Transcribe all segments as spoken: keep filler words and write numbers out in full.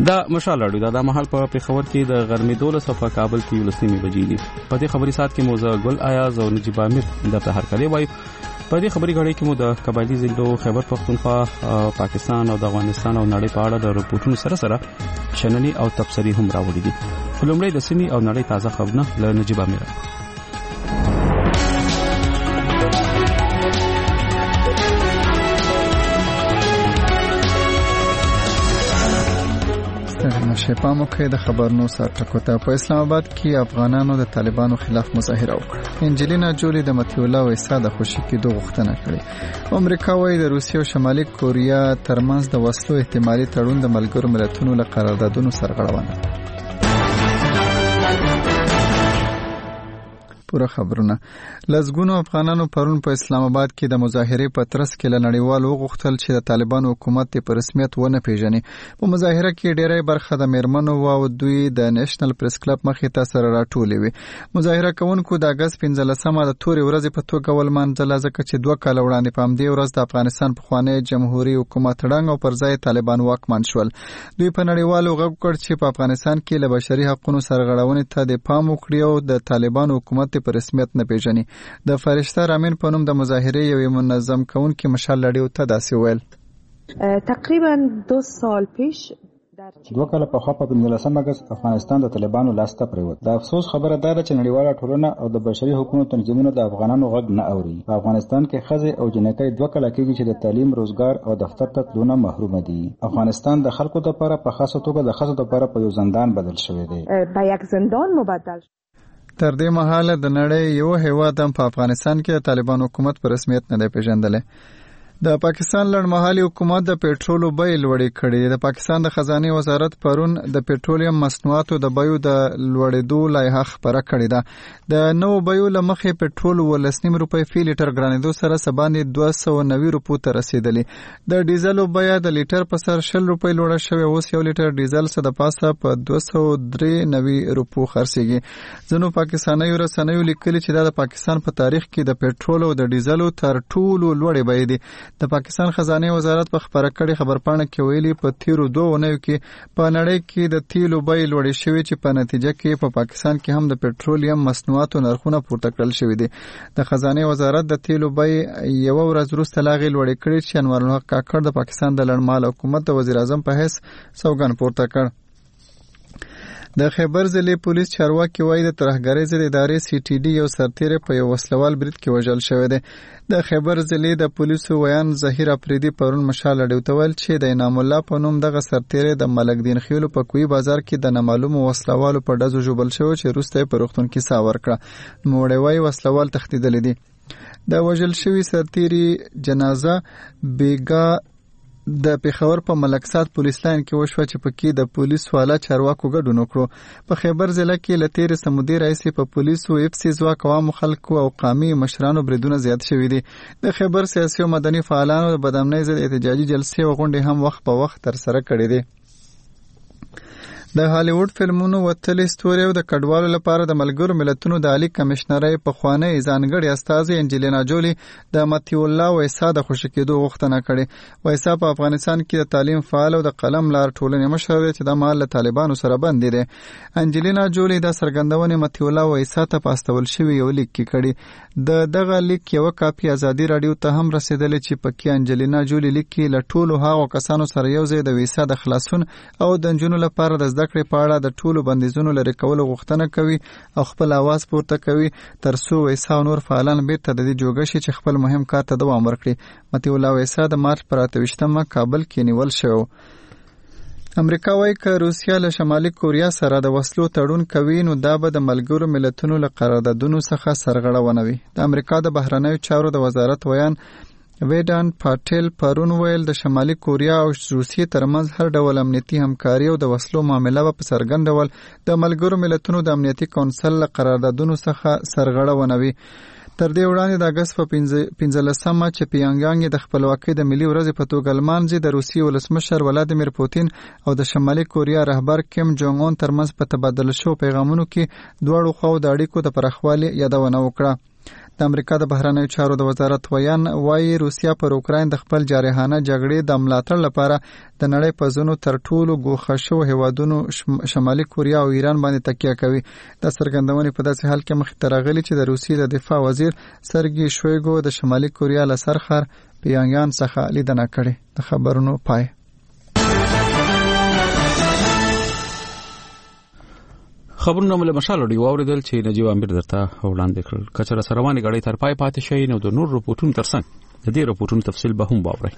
دا مشال اړو دا د محل په پیښور کې د غرمې دولس په کابل کې ولسمي بجې دي. په دې خبري سات کې موزه ګل آیاز او نجیب امیر د په هر کله وایي. په دې خبري غړي کې مو د قبایلی زندو خیبر پختونخوا پاکستان او د افغانستان او نړۍ په اړه د رپورټونو سره سره شننې او تبصرې هم راوړي دي. فلمړې د سیمې او نړۍ تازه خبرونه له نجیب امیر. شپامو کې د خبرونو سرټکوته په اسلام آباد کې افغانانو د طالبانو خلاف مظاهره وکړه. انجلینا جولی د مطیع الله ویسا د خوشي کېدو غوښتنه کړې. امریکا وايي د روسیې او شمالي کوریا ترمنځ د وسلو احتمالي تړون د ملګرو ملتونو له قراردادونو سرغړونه. پوره خبرونه. لزګونو افغانانو پرون په اسلام آباد کې د مظاهرې په ترڅ کې له نړیوالو غوښتل چې د طالبانو حکومت په رسمیت ونه پیژني. په مظاهره کې ډېری برخه د میرمنو او دوی د نېشنل پریس کلب مخې ته سره راټولې وي. مظاهره کوونکو د اګست پنځلسمه د تورې ورځې په توګه ولمانځله ځکه چې دوه کاله وړاندې په همدې ورځ د افغانستان پخوانی جمهوریت حکومت ړنګ او پر ځای طالبان واکمن شول. دوی په نړیوالو غږ وکړ چې په افغانستان کې له بشري حقوقو سرغړونې ته د پام وکړي او د طالبانو حکومت په رسمیت نه پیژني. د فرشته رامین په نوم د مظاهرې یوې منظم کوونکي مشال لړیو ته داسې ویل. تقریبا دو سال پیش دوه کاله په خوا په پنځلسم اګست افغانستان د طالبانو لاس ته پریوت. د افسوس خبره دا ده چې نړیواله ټولنه او د بشري حقوقو تنظیمونو د افغانانو غږ نه اوري. په افغانستان کې ښځې او جنکۍ دوه کاله کېږي چې د تعلیم، روزګار او دفتر ته تلونه محروم دي. افغانستان د خلکو لپاره په خاصه توګه د ښځو لپاره په یو زندان بدل شوی دی. په یک زندان مبدل. تر دې مهاله د نړۍ یو هیواد هم په افغانستان کې د طالبانو حکومت په رسمیت نه دی پیژندلی. د پاکستان لړمحالي حکومت د پېټرولو بیې لوړې کړې. د پاکستان د خزانه وزارت پرون د پېټرولیم مصنوعاتو د بیو د لوړېدو لایحه خبره کړې ده. د نو بیو له مخې پېټرول ولس نیم روپۍ فی لیټر ګرانېدو سره سباندې دوه سوه نوي روپو ته رسیدلی. د ډیزلو بیه د لیټر په سر شل روپۍ لوړه شوې. اوس یو لیټر ډیزل څه د پاسه په دوه سوه درې نوي روپو خرڅېږي. ځینو پاکستانیو رسنیو لیکلي چې دا د پاکستان په تاریخ کې د پېټرول او د ډیزلو تر ټولو لوړې بیې دي. د پاکستان خزانه وزارت په خبره کړې خبرپاڼه کې ویلي په تیرو دوه اونیو کې په نړۍ کې د تیلو بیې لوړې شوې چې په نتیجه کې په پاکستان کې هم د پېټرولیم مصنوعاتو نرخونه پورته کړل شوي دي. د خزانه وزارت د تیلو بیې یو ورځ وروسته لا غي لوړې کړې چې انور الحق کاکړ د پاکستان د لړمحال حکومت د وزیر اعظم په حیث سوګند پورته کړ. د خیبر ضلع پولیس چارواکي وایي د ترهګرۍ ضد ادارې سی ټي ډي یو سرتیری په یو وسلوال برید کې وژل شوی دی. د خیبر ضلع د پولیسو ویان ظهیر افریدي پرون مشال اډیو ته ویل چې د انعام الله په نوم دغه سرتیری د ملک دین خیلو په کوی بازار کې د نامعلومو وسلوالو په ډزو ژوبل شوی چې وروسته په روغتون کې ساه ورکړه. نوموړی وایي وسلوال تښتېدلی دی. د وژل شوي سرتیري جنازه بیګا د پیښور په ملکسات پولیس لاین کې وشوه چې پکې د پولیس والا چارواکو ګډون وکړو. په خیبر ضلع کې له تېرې سمودي راهیسې په پولیسو افسي ځواک عوامو خلکو او قامي مشرانو بریدونه زیات شوي دي. د خیبر سیاسي او مدني فعالانو د بدامنۍ ضد احتجاجي جلسې او غونډې هم وخت په وخت ترسره کړې دي. د هالیوډ فلمونو وتلې ستوري او د کډوالو لپاره د ملګرو ملتونو د عالی کمشنرۍ پخوانی ځانګړي استازي انجلینا جولی د مطیع الله ویسا د خوشی کېدو غوښتنه کړې. ویسا په افغانستان کې د تعلیم فعال او د قلم لار ټولنې مشر دی چې د مال له طالبانو سره بندي دي. انجلینا جولی د سرګندونې مطیع الله ویسا ته پاستول شوی یو لیک کې کړي. د دغه لیک یو کاپی ازادي رادیو ته هم رسیدلې چې پکې انجلینا جولی لیک کې له ټولو هغو کسانو سره یو ځای د ویسا د خلاصون او د نجونو لپاره د زده کړې په اړه د ټولو بندیزونو لرې کولو غوښتنه کوي او خپل اواز پورته کوي تر څو ویسا او نور فعالان بیرته د دې جوګه شي چې خپل مهم کار ته دوام ورکړي. مطیع الله ویسا د مارچ پر اته ویشتمه کابل کې نیول شو. امریکا وايي که روسیا له شمالي کوریا سره د وسلو تړون کوي نو دا به د ملګرو ملتونو له قراردادونو څخه سرغړونه وي. د امریکا د بهرنیو چارو د وزارت ویان ویدان پاټیل پرون ویل د شمالي کوریا او روسیې ترمنځ هر ډول امنیتي همکاري او د وسلو معامله به په څرګند ډول د ملګرو ملتونو د امنیتي کونسل له قراردادونو څخه سرغړونه وي. تر دې وړاندې د اګست په پنځلسمه چې پیانګیانګ د خپلواکۍ د ملي ورځې په توګه لمانځي د روسیې ولسمشر ولادیمیر پوتین او د شمالي کوریا رهبر کیم جونګ اون ترمنځ په تبادله شوو پیغامونو کې دواړو خواو د اړیکو د پراخوالي یادونه وکړه. د امریکا د بهرنیو چارو د وزارت ویان وايي روسیا پر اوکراین د خپل جارحانه جګړې د ملاتړ لپاره د نړۍ په ځینو تر ټولو ګوښه شوو هیوادونو شمالي کوریا او ایران باندې تکیه کوي. د څرګندونې په داسې حال کې مخې ته راغلي چې د روسیې د دفاع وزیر سرګي شویګو د شمالي کوریا له سرخر پیانګیان څخه لیدنه کړې. د خبرونو پای. خبرونه مله مشال دی واوریدل چې نجیب امیر درته وړاندې کړل. کچره سروانې غړې تر پای پاتې شي نو د نور رپورټونو ترڅنګ د دې رپورټونو تفصیل به هم واورئ.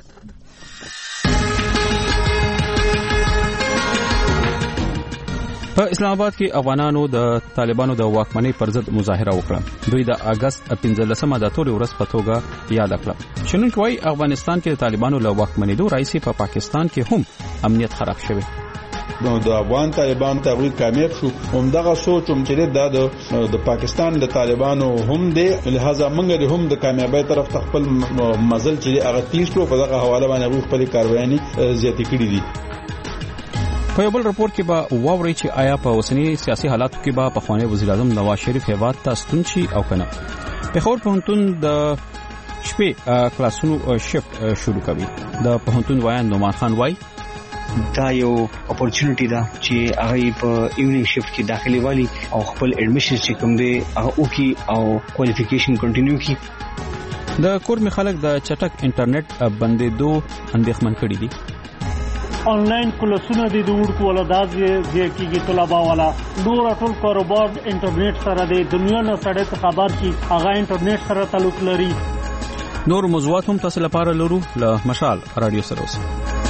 په اسلام آباد کې افغانانو د طالبانو د واکمنۍ پر ضد مظاهره وکړه. دوی د اگست پنځلسمه د تورې ورځ په توګه یاد کړه. شنونکي وايي افغانستان کې د طالبانو له واکمنېدو راځي په پاکستان کې هم امنیت خراب شوی. نو د افغان طالبان تغوی کامیاب شو. همدغه سوچ هم چې د د پاکستان د طالبانو هم دی، لہذا موږ هم د کامیابی طرف ته خپل مزل چې هغه تیز کړو. په دغه حواله باندې خپل کاروایي زیاتې کړې دي. په یو بل رپورت کې به واورئ چې آیا په اوسنی سیاسي حالاتو کې به پخوانی وزیر اعظم نواز شریف هیواد ته ستون شي او کنه. پېښور پوهنتون د شپې کلاسونو شفت شروع کوي. د پوهنتون وایي نومان خان وایي دا یو اپورچونټی ده چې هغه په ایونینګ شفت کې داخلي والی او خپل اډمیشن چې کوم دی هغه وکي او کوالیفیکیشن کنټینیو کی. د کورمي خلک د چټک انټرنیټ بندیدو اندېښمن کړي دي. آنلاین کلاسونه د ورکو ولادت دی کیږي طلبه والا نور ټول کاروبار انټرنیټ سره د دنیا نه سره خبر کی هغه انټرنیټ سره تعلق لري. نور موضوعات هم تاسو لپاره لرو له مشال رادیو سره اوسئ.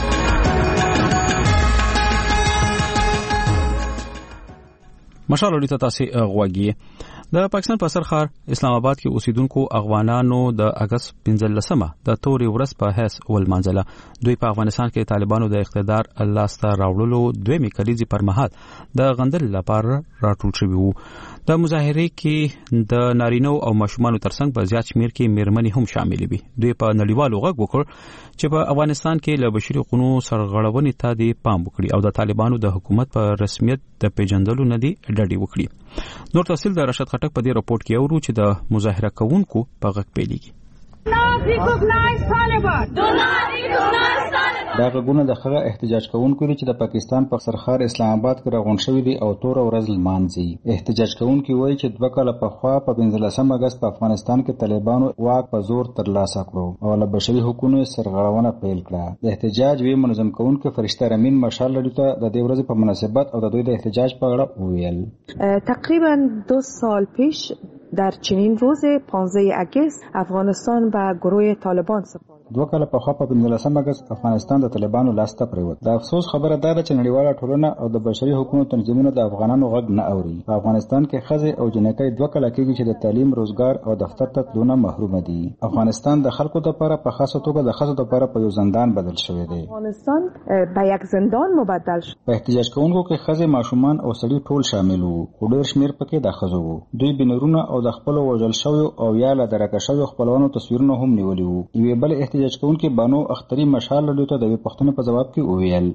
مشال اړیته تاسو غواګي. د پاکستان په سرخار اسلام آباد کې اوسیدونکو افغانانو د اگست پنځلسمه د تورې ورځ په حیث ولمانځله. دوی په افغانستان کې طالبانو د اقتدار لاسته راوړلو دویمه کلیزي پر مهال د غندل لپاره راټول شوي وو. د مظاهرې کې د نارینو او ماشومانو ترڅنګ په زیات شمیر کې میرمنې هم شامل وي. دوی په نړیوالو غږ وکړ چې په افغانستان کې له بشري حقوقو سرغړونې ته د پام وکړي او د طالبانو د حکومت په رسمیت د پیژندلو نه دی ډډې وکړي. نور تفصیل د رشاد خټک په دې رپورت کې اورو چې د مظاهره کوونکو په غږ پیلېږي. دا غږونه د هغه احتجاج کوونکو دي چې د پاکستان په سرخار اسلام آباد کې راغونډ شوي دي او تور ورځ لمانځي. احتجاج کوونکي وایي چې دوه کاله پخوا په پنځلسم اگست په افغانستان کې طالبانو واک په زور ترلاسه کړو او له بشري حقوقو سرغړونه پیل کړه. د احتجاج وی منظم کوونکي فرشته رامین مشال لري ته د دې ورځې په مناسبت او د دوی د احتجاج په اړه وویل. تقریبا دو سال پیش در چنین روز پانزده اگست افغانستان به گروه طالبان سپرد. دوه کاله په خوا په پنځلسم اگست افغانستان د طالبانو لاسته پریوت. د افسوس خبره ده چې نړیواله ټولنه او د بشري حقوقو تنظیمونه د افغانانو غږ نه اوري. په افغانستان کې ښځې او جنکۍ دوه کاله کېږي چې د تعلیم، روزګار او دفتر ته تلونه محروم دي. افغانستان د خلکو لپاره په خاصه توګه د ښځو لپاره په یو زندان بدل شوی دی. افغانستان به یک زندان مبدل شد. په احتجاج کوونکو کې ښځې، ماشومان او سړي ټول شامل وو. خو ډېر شمیر پکې د ښځو وو. دوی بنرونه او د خپل وژل شویو او یا له درکه شویو خپلوانو تصویرونه هم نیولي وو. یوې بل احتجاج کوونکي بانو اختری مشال لري ته د پښتنو په جواب کې وویل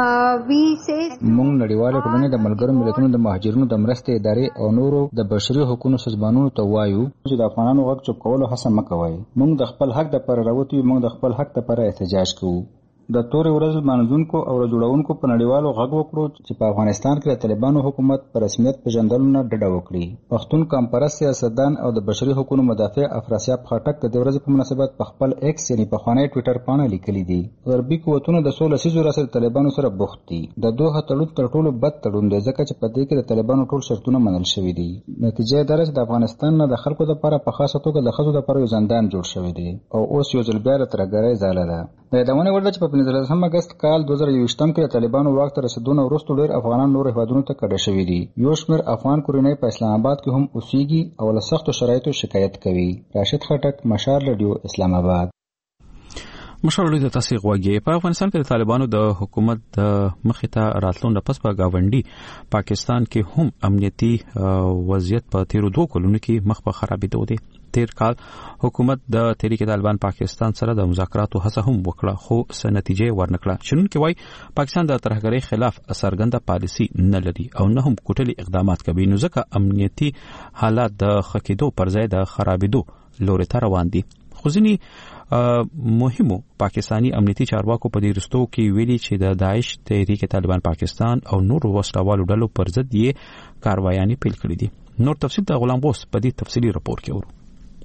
موږ نړیواله ټولنې د ملګرو ملتونو د مهاجرینو د مرستې ادارې او نورو د بشري حقوقو سازمانونو ته وایو چې د افغانانو غږ چوپ کولو هڅه مه کوئ. موږ د خپل حق لپاره راوتی یو، موږ د خپل حق لپاره احتجاج کوو. د تورې ورځ منځونکو او جوړونکو په نړیوالو غږ وکړو چې په افغانستان کې د طالبانو حکومت په رسمیت پیژندلو نه ډډه وکړي. پښتون کمپرست سیاستدان او د بشري حقوقو مدافع افراسیاب خټک د دې ورځې په مناسبت په خپل ایکس یعنی په خوانی ټوئیټر باندې لیکلي دي غربي قوتونه د سولې سیزو راسره طالبانو سره بوخت دي. د دوه تړون تر ټولو بد تړون دی ځکه چې په دې کې د طالبانو ټول شرطونه منل شوي دي. نتیجه دا ده چې د افغانستان نه د خلکو لپاره په خاصه توګه د ښځو لپاره یو زندان جوړ شوی دی او اوس یو ځل بیا ترګرای ځاله ده. د یادونه وړ ده چې په پنځلسم اگست کال دوه زره یوویشتم کې د طالبانو واک ته رسیدونه وروسته ډېر افغانان نور هیوادونو ته کډه شوي دي. یو شمېر افغان کورنۍ په اسلام آباد کې هم اوسېږي او له سختو شرایطو شکایت کوي. راشد خټک، مشال رادیو، اسلام آباد. مشرولې د تاسو غوږی په افغانستان کې د طالبانو د حکومت د مخې ته راتلون د پس په گاونډي پاکستان کې هم امنیتي وضعیت په تیرو دوه کلونو کې مخ په خرابېدو دی. تیر کال حکومت د تحریک طالبان پاکستان سره د مذاکراتو هڅه هم وکړه خو څه نتیجه ورنکړه. چونکه وايي پاکستان د ترهګرۍ خلاف څرګنده پالیسي نه لري او نه هم کوټلي اقدامات کوي، نو ځکه امنیتي حالات د خکېدو پر ځای د خرابېدو لوري ته روان دي. خو ځینې مهمو پاکستانی امنیتي چارواکو په دې رستو کې ویلي چې د داعش تحریک طالبان پاکستان او نور وسلوالو ډلو پر ضد یې کاروایانې پیل کړې دي. نور تفصیل د غلام غوث په دې تفصیلي راپور کې ورو.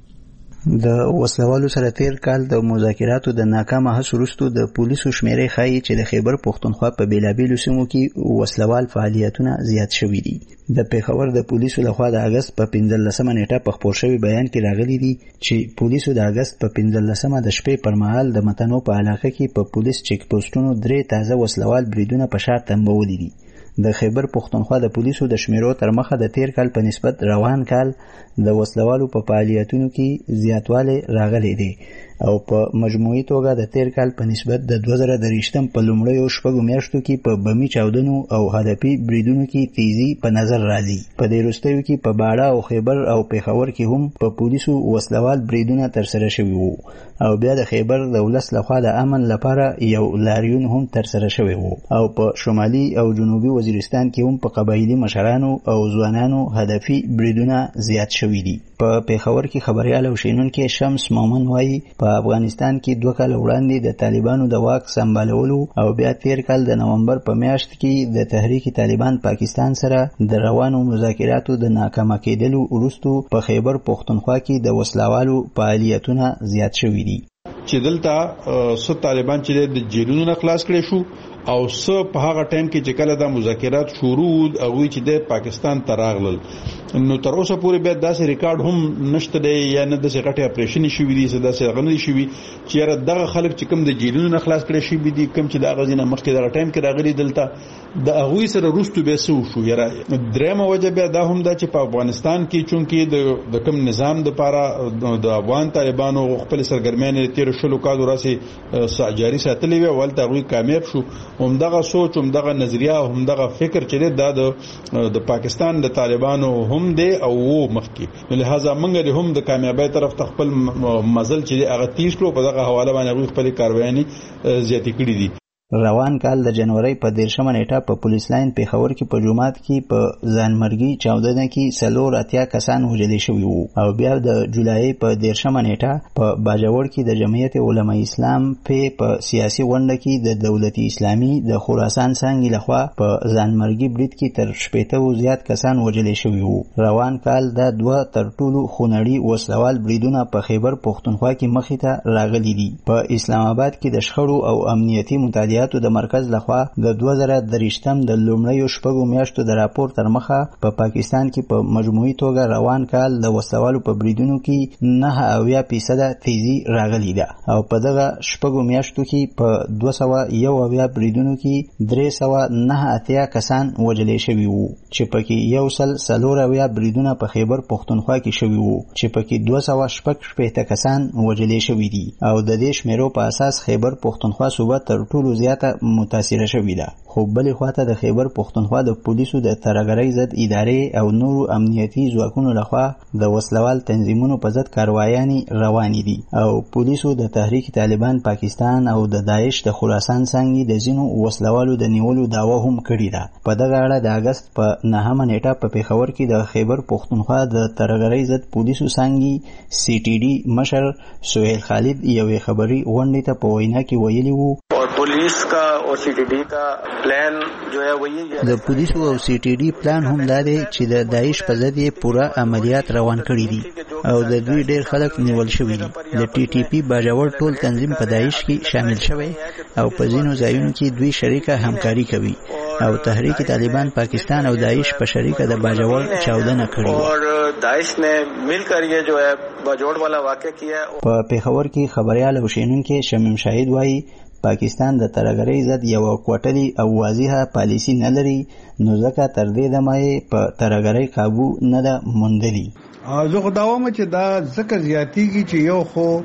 د وسلوالو سره تیر کال د مذاکراتو د ناکامه هڅو وروسته د پولیسو شمیرې ښایي چې د خیبر پښتونخوا په بیلابیلو سیمو کې وسلوال فعالیتونه زیات شوي دي. د پیښور د پولیسو لخوا د اگست په پنځلسمه نیټه په خپور شوي بیان کې راغلي دي چې پولیسو د اگست په پنځلسمه د شپې پر مهال د متنو په علاقه کې په پولیس چیک پوسټونو درې تازه وسلوال بریدونه په شا تنبولي دي. د خیبر پښتونخوا د پولیسو د شمیرو تر مخه د تیر کال په نسبت روان کال د وسلوالو په فعالیتونو کې زیاتوالی راغلی دی او په مجموعي توګه د تیر کال په نسبت د دوه زره درویشتم په لومړیو شپږو میاشتو کې په بمي چاودنو او هدفي بریدونو کې تیزی په نظر راځي. په دې وروستیو کې په باړه او خیبر او پیښور کې هم په پولیسو وسلوال بریدونه ترسره شوي وو او بیا د خیبر د ولس لخوا د امن لپاره یو لاریون هم ترسره شوی وو او په شمالي او جنوبي وزیرستان کې هم په قبایلي مشرانو او ځوانانو هدفي بریدونه زیات شوي دي. په پیښور کې خبريال او شینونکو شمس مومن وایي په افغانستان کې دوه کال وړاندې د طالبانو د واک سمبالولو او بیا تیر کال د نومبر په میاشت کې د تحریک طالبان پاکستان سره د روانو مذاکراتو د ناکامه کېدلو وروسته په خیبر پښتونخوا کې د وسلوالو فعالیتونه زیات شوي دي. چې دلته سو طالبان چې د جیلونو نه خلاص کړي شو او سو په هغه ټایم کې چې کله د مذاکرات شروع او چې د پاکستان تراغلل نو تر اوسه پورې به داسې ریکارډ هم نشته دی یا نه د سیغټي اپریشن شوی دی چې داسې غنډي شوی چې دغه خلک چې کوم د جیلونو نه خلاص کړي شي دي کوم چې د غزینه مخکې د ټایم کې راغلي دلته د هغوی سره روستو به سو شو یاره درېمه وجه به دا هم دا چې په افغانستان کې چونکې د کوم نظام د لپاره د افغان طالبانو خپل سرګرمیان تیر شلو کالو راسي جاري ساتلې وي ولته هغوی کامیاب شو. همدغه سوچ همدغه نظریه همدغه فکر چې دا د پاکستان د طالبانو هم دی او وو مخکې لہذا موږ هم د کامیابی طرف ته خپل مزل چې هغه تیز کړو په دغه حواله باندې خپل کاروایي زیاتې کړې دي. روان کال د جنوري په دیرشمه نیټه په پولیس لاین پیښور کې په جمعات کې په ځانمرګي چاودنه کې څلور اتیا کسان وژل شوي وو او بیا د جولای په دیرشمه نیټه په باجوړ کې د جمعیت علماء اسلام په سیاسي غونډه کې د دولت اسلامي د خراسان څنګه لخوا په ځانمرګي برید کې تر شپېته زیات کسان وژل شوي وو. روان کال د دوه تر ټولو خونړي وسلوال بریدونه په خیبر پښتونخوا کې مخې ته راغلي دي. په اسلام آباد کې د شخړو او امنیتي مطالعات د مرکز لخوا د دوه زره درویشتم د لومړیو شپږو میاشتو د راپور تر مخه په پاکستان کې په مجموعي توګه روان کال د وسلوالو په بریدونو کې نه اویا فیصده تیزی راغلی ده او په دغه شپږو میاشتو کې په دوه سوه یو اویا بریدونو کې درې سوه نه اتیا کسان وژل شوي وو چې پکې یو سل څلور اویا بریدونه په خیبر پښتونخوا کې شوي وو چې پکې دوه سوه شپږ شپېته کسان وژل شوي دي او د دې شمیرو په اساس خیبر پښتونخوا صوبه تر ټولو زیات متاثره شوې ده. خو بلې خواته د خیبر پښتونخوا د پولیسو د ترهګرۍ ضد ادارې او نورو امنیتي ځواکونو لخوا د وسلوال تنظیمونو په ضد کاروایانې روانې دي او پولیسو د تحریک طالبان پاکستان او د داعش د خراسان څنګه د ځینو وسلوالو د نیولو دعوه هم کړې ده. په دغه اړه د اگست په نهمه نیټه په پیښور کې د خیبر پښتونخوا د ترهګرۍ ضد پولیسو څنګه سی ټي ډي مشر سهیل خالد یوې خبري غونډې ته په وینا کې ویلي وو पुलिस का और सीटीडी का प्लान जो है वो ये د پولیسو او سی ټي ډي پلان هم دا دی چې د داعش په ضد یې پوره عملیات روان کړي دي او د دوی ډېر خلک نیول شوي دي. د ټي ټي پی باجوړ ټول تنظیم په داعش کې شامل شوی او په ځینو ځایونو کې دوی شریکه همکاري کوي او تحریک طالبان پاکستان او داعش په شریکه د باجوړ چاودنه کړې و اور داعش نے مل کر یہ جو ہے باجوړ والا واقع کیا. په پیښور کې خبريال او شینونکو شمیم شاهد وایي پاکستان د ترهګرۍ ضد یو کوټلي او واضحه پالیسی نه لري نو ځکه تر دې دمه په ترهګرۍ قابو نه ده موندلي. زه خو دا وایم چې دا ځکه زیاتیږي چې یو خو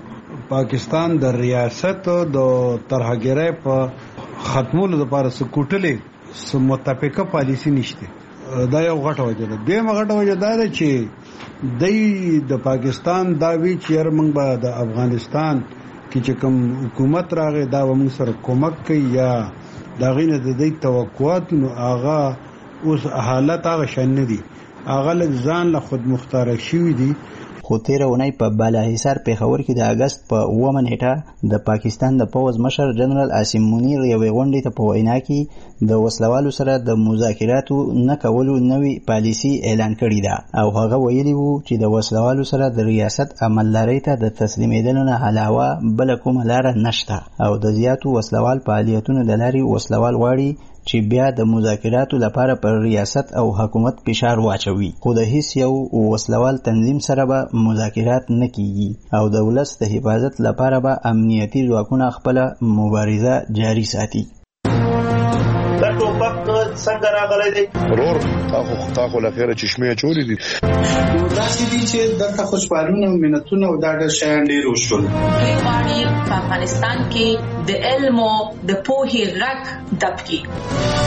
پاکستان د ریاست د ترهګرۍ په ختمولو لپاره سکوټلې سم متفقه پالیسی نشته. دا یو غټه وجه ده. دیمه غټه وجه دا ده چې د د پاکستان دا وی چې موږ به د افغانستان کې چې کوم حکومت راغی دا موږ سره کومک کوي یا دا غینه د دې توقعات نو هغه اوس حالت هغه شان نه دي. هغه لږ ځان له خود مختار شوی دي. خو تیره اونۍ په بالاحصار پیښور کې د اګست په اوومه نیټه د پاکستان د پوځ مشر جنرال عاصم منیر یوې غونډې ته په وینا کې د وسلوالو سره د مذاکراتو نه کولو نوې پالیسي اعلان کړې ده او هغه ویلي وو چې د وسلوالو سره د ریاست عملدارۍ ته د تسلیمېدلو نه علاوه بله کومه لاره نشته او د زیاتو وسلوال فعالیتونو د لارې وسلوال غواړي چې بیا د مذاکراتو لپاره پر ریاست او حکومت فشار واچوي خو د هیڅ یو وسلوال تنظیم سره به مذاکرات نه کیږي او د ولس د حفاظت لپاره به امنیتي ځواکونه خپل مبارزه جاري ساتي. دا ټوپک څنګه راغلی دی؟ ورور تاخو تاخو لخيره چشمه چولی دي. دا چې دي چې دلته خوشحالونه او منتونه او دا ډېر شیان ډېر وشول. دوی غواړي په افغانستان کې د علم او د پوهې غږ دب کړي.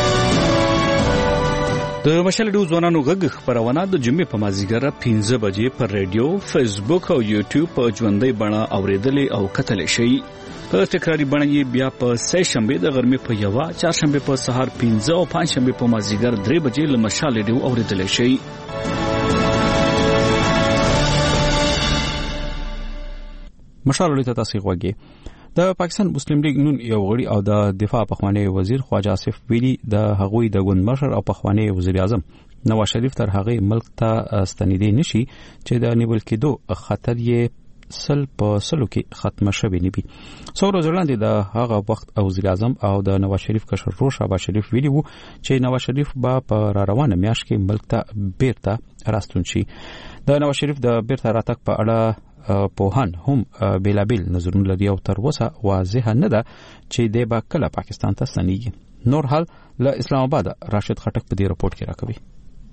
د مشال ډو ځوانانو غږ خبرونه د جمعې په مازیګر پنځه بجې پر رادیو، فیسبوک او یوټیوب په ژوندۍ بڼه اوریدلې او کتلې شي. په تکراری بڼه یې بیا په سه شنبه د غرمې په یو، چهارشنبه په سهار پنځه او پنځشنبه په مازیګر درې بجې له مشال ډو اوریدلې شي. مشال ډو ته تاسو غوږی. د پاکستان مسلم لیگ نون یو غړي او د دفاع پخوانی وزیر خواجه آصف ویلی د هغوی د ګوند مشر او پخوانی وزیر اعظم نواز شریف تر هغه ملک ته ستنیدې نشي چې د نیول کېدو خطر یې سل په سلو کې ختمه شوی نه وي. څو ورځې وړاندې د هغه وخت وزیر اعظم او د نواز شریف کشر ورور شهباز شریف ویلي وو چې نواز شریف به په را روانه میاشت کې ملک ته بیرته راستون شي. د نواز شریف د بیرته راتګ په اړه پوهان هم بیلابیل نظرونه لري او تر اوسه واضح نه ده چې د با کله پاکستان ته ستنیږي. نور حال له اسلام آباد راشد خټک په دې رپورت کې راکوي.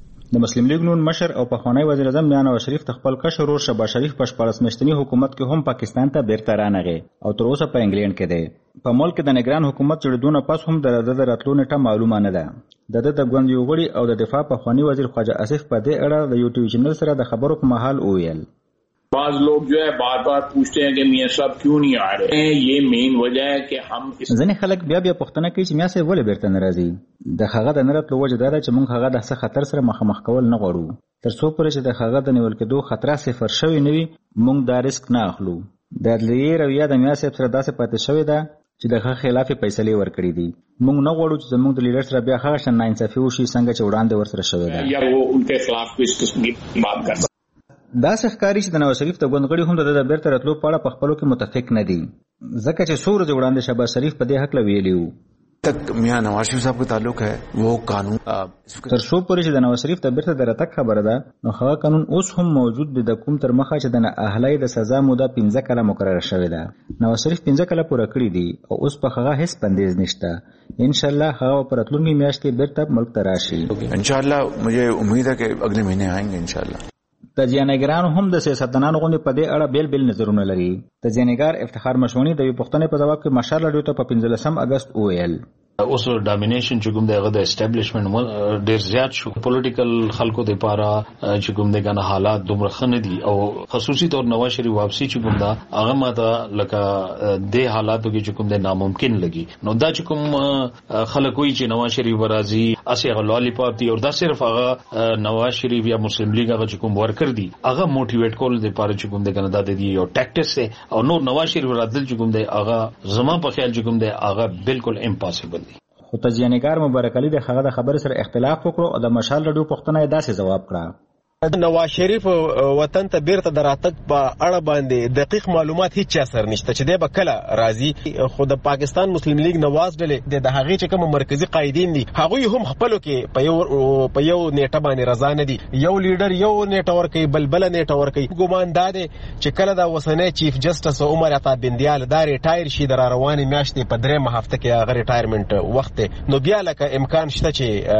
د مسلم لیگ نون مشر او پخوانی وزیر اعظم نواز شریف خپل کشر ورور شهباز شریف په شپږ میاشتنی حکومت کې هم پاکستان ته بیرته رانغی او تر اوسه په انګلند کې دی. په ملک د نگران حکومت جوړیدونه پس هم د د راتلو نیټه معلومه نه ده. د د ګوند یو غړي او د دفاع پخوانی وزیر خواجه آصف په دې اړه د یوټیوب چینل سره د خبرو په محل وویل. بعض लोग जो है बार बार पूछते हैं कि मियां साहब क्यों नहीं आ रहे हैं. ये मेन वजह है कि हम ځنې خلک بیا بیا پوښتنه کوي چې میاں صاحب ولې بیرته نه راځي. د هغه د نه راتلو وجه دا ده چې موږ هغه د څه خطر سره مخامخ کول نه غواړو. تر څو پورې چې د هغه د نیول کېدو خطر صفر شوی نه وي موږ دا ریسک نه اخلو. د عدلیې رویه د میاں صاحب سره داسې پاتې شوې ده چې د هغه خلاف فیصله ورکړي دي. موږ نه غواړو چې زموږ د لیډر سره بیا هغه شان ناانصافي وشي څنګه چې وړاندې ورسره شوې ده. یا وہ ان کے خلاف کوئی قسم کی بات کر دا ښکاري چې د نواز شریف د ګوند غړي هم د بیرته راتلو په اړه په خپلو کې متفق نه دي ځکه چې څو ورځې وړاندې شهباز شریف په دې هکله ویلي وو. تک میاں نواز شریف صاحب کا تعلق ہے وہ قانون تر څو پورې چې د نواز شریف ته بیرته د راتګ خبره ده نو هغه قانون اوس هم موجود دی د کوم تر مخه چې د نااهلۍ د سزا موده پنځه کاله مقرره شوې ده. نواز شریف پنځه کاله پوره کړي دي او اوس په هغه هیڅ بندیز نشته. ان شاء الله هغه په راتلونکي میاشت کې بیرته ملک ته راشي. ان شاء الله مجھے امید ہے کہ اگلے مہینے آئیں گے ان شاء الله. تجزیه‌نګاران هم د سیاستدانانو غونډې په دې اړه بیل بیل نظرونه لري. تجزیه‌نګار افتخار مشونی د یو پوښتنې په ځواب کې مشال راډیو ته په پنځلسم اگست وویل اوس ډامینیشن چې کوم دغه د اسټابلیشمنت ډیر زیات شو. پولیټیکل خلکو د پاره چې کوم دغه حالات دومره خنه دي او خصوصي تور نواز شریف واپسی چې کوم دا هغه ماته لکه د حالاتو کې چې کوم د ناممکن لګي. نو دا چې کوم خلک وایي چې نواز شریف راځي اسی هغه لالی پاپ دي او دا صرف هغه نواز شریف یا مسلم لیگ هغه چې کوم ورکر دي هغه موټیویټ کول د پاره چې کوم دغه د دې یو ټاکټکس او نور نواز شریف راتل چې کوم د هغه زما په خیال چې کوم د هغه بالکل امپاسبل. خو تجزیه‌نګار مبارک علي د هغه د خبرې سره اختلاف وکړو او د مشال راډیو پوښتنه یې داسې ځواب کړه. نواز شریف وطن ته بیرته د راتګ په اړه باندې دقیق معلومات هیڅ اثر نشته چې دی به کله راځي. خو د پاکستان مسلم لیگ نواز ډلې د هغې چې کوم مرکزی قائدین دي هغوی هم خپلو کې په یو په یو نیټه باندې رضا نه دي. یو لیډر یو نیټه ورکوي بل بله نیټه ورکوي. ګمان دا دی چې کله د اوسنی چیف جسټس عمر عطا بندیال دا ریټایر شي د را روانې میاشتې په درېیمه هفته کې هغه ریټایرمنټ وخت دی نو بیا لکه امکان شته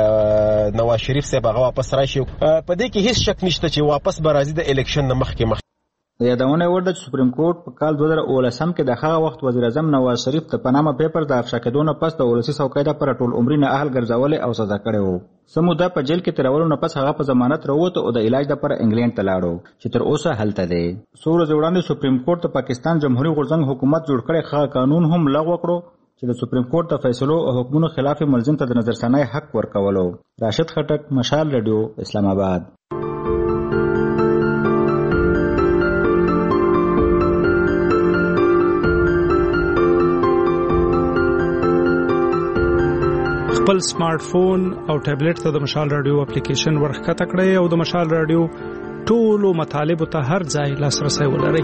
چې نواز شریف صاحب هغه واپس راشي. په دې کې هیڅ شک نشته چې واپس به راځي د الیکشن نه مخکې مخکې. د یادونه وړ د سپریم کورټ په کال دوه زره اوولسم کې د هغه وخت وزیر اعظم نواز شریف د پاناما پیپر د افشا کېدو نه پس د ولسي څوکۍ د پر ټول عمري نه اهل ګرځولې او سزا کړی وو. سموده په جیل کې تیرولو نه پس هغه په ضمانت راووت او د علاج لپاره انګلند ته لاړو چې تر اوسه هلته دی. څو ورځې وړاندې سپریم کورټ د پاکستان جمهوریت غورځنګ حکومت جوړ کړی هغه قانون هم لغوه کړو چې د سپریم کورټ د فیصلو او حکمونو خلاف ملزم ته د نظرثانۍ حق ورکولو. راشد خټک، مشال رادیو، اسلام آباد. خپل سمارټ فون او ټابلیټ ته د مشال رادیو اپلیکیشن ورښکته کړئ او د مشال رادیو ټولو مطالبو ته هر ځای لاسرسی ولرئ.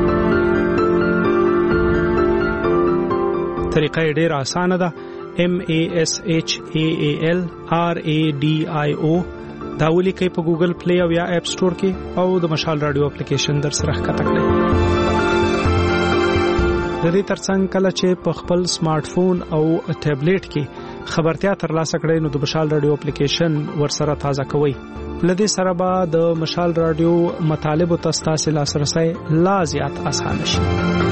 طریقه یې ډېره اسانه ده. M A S H A A L R A D I O دا ولیکئ په ګوګل پلی او یا اپ سټور کې او د مشال رادیو اپلیکیشن در سره ښکته کړئ. د دې ترڅنګ کله چې په خپل سمارټ فون او ټابلیټ کې خبرتیا ترلاسه کړئ نو د مشال رادیو اپلیکیشن ورسره تازه کوئ. لدې سره به د مشال رادیو مطالبو ته ستاسو لاسرسی لا زیات اسانه شي.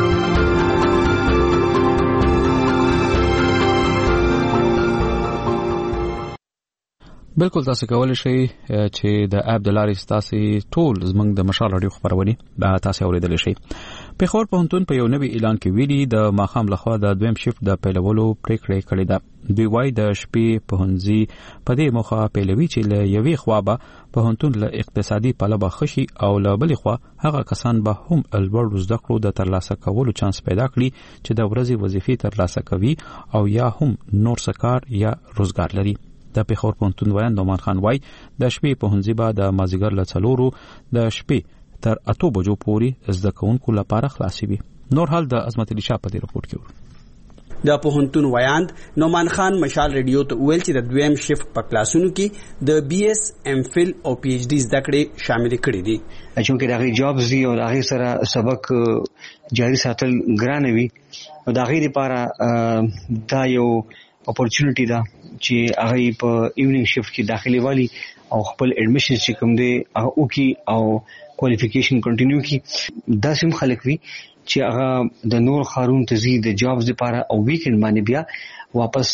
بالکل تاسو کولی شئ چې د اپ د لارې تاسو ټول زموږ د مشال رادیو خبرونه به تاسو اوریدلی شئ. پیښور پوهنتون په یو نوي اعلان کې ویلي د ماښام لخوا د دویم شفت د پیلولو پریکړه کړې ده. دوی وايي د شپې پوهنځي په دې موخه پیلوي چې له یوې خوا به پوهنتون له اقتصادي پلوه خشي او له بلې خوا هغه کسان به هم لوړ زده کړو د ترلاسه کولو چانس پیدا کړي چې د ورځې وظیفې ترلاسه کوي او یا هم نور څه کار یا روزګار لري. د پیښور پوهنتون وایي نومان خان وايي د شپې پوهنځي به د مازیګر له څلورو د شپې تر اتو بجو پورې زده کوونکو لپاره خلاصي وي. نور حال د عظمت علي شاه په دې رپورټ کې د پوهنتون ویاند نومان خان مشال ریډیو ته ویل چې د دویم شفت په کلاسونو کې د بي اس ام فل او پی ایچ ډي زده کړې شامل کړي دي. چونکه دغه جابز دي او هغه سره سبق جاری ساتل ګران وي او د هغه لپاره دا یو اپورچونټی ده چې هغه په ایونینګ شفت کې داخلي والی او خپل اډمیشن چې کوم دی هغه وکي او کوالیفیکیشن کنټینیو کی. دا سم خلک وي چې هغه د نور خارون تزي د جابز لپاره او ویکند باندې بیا واپس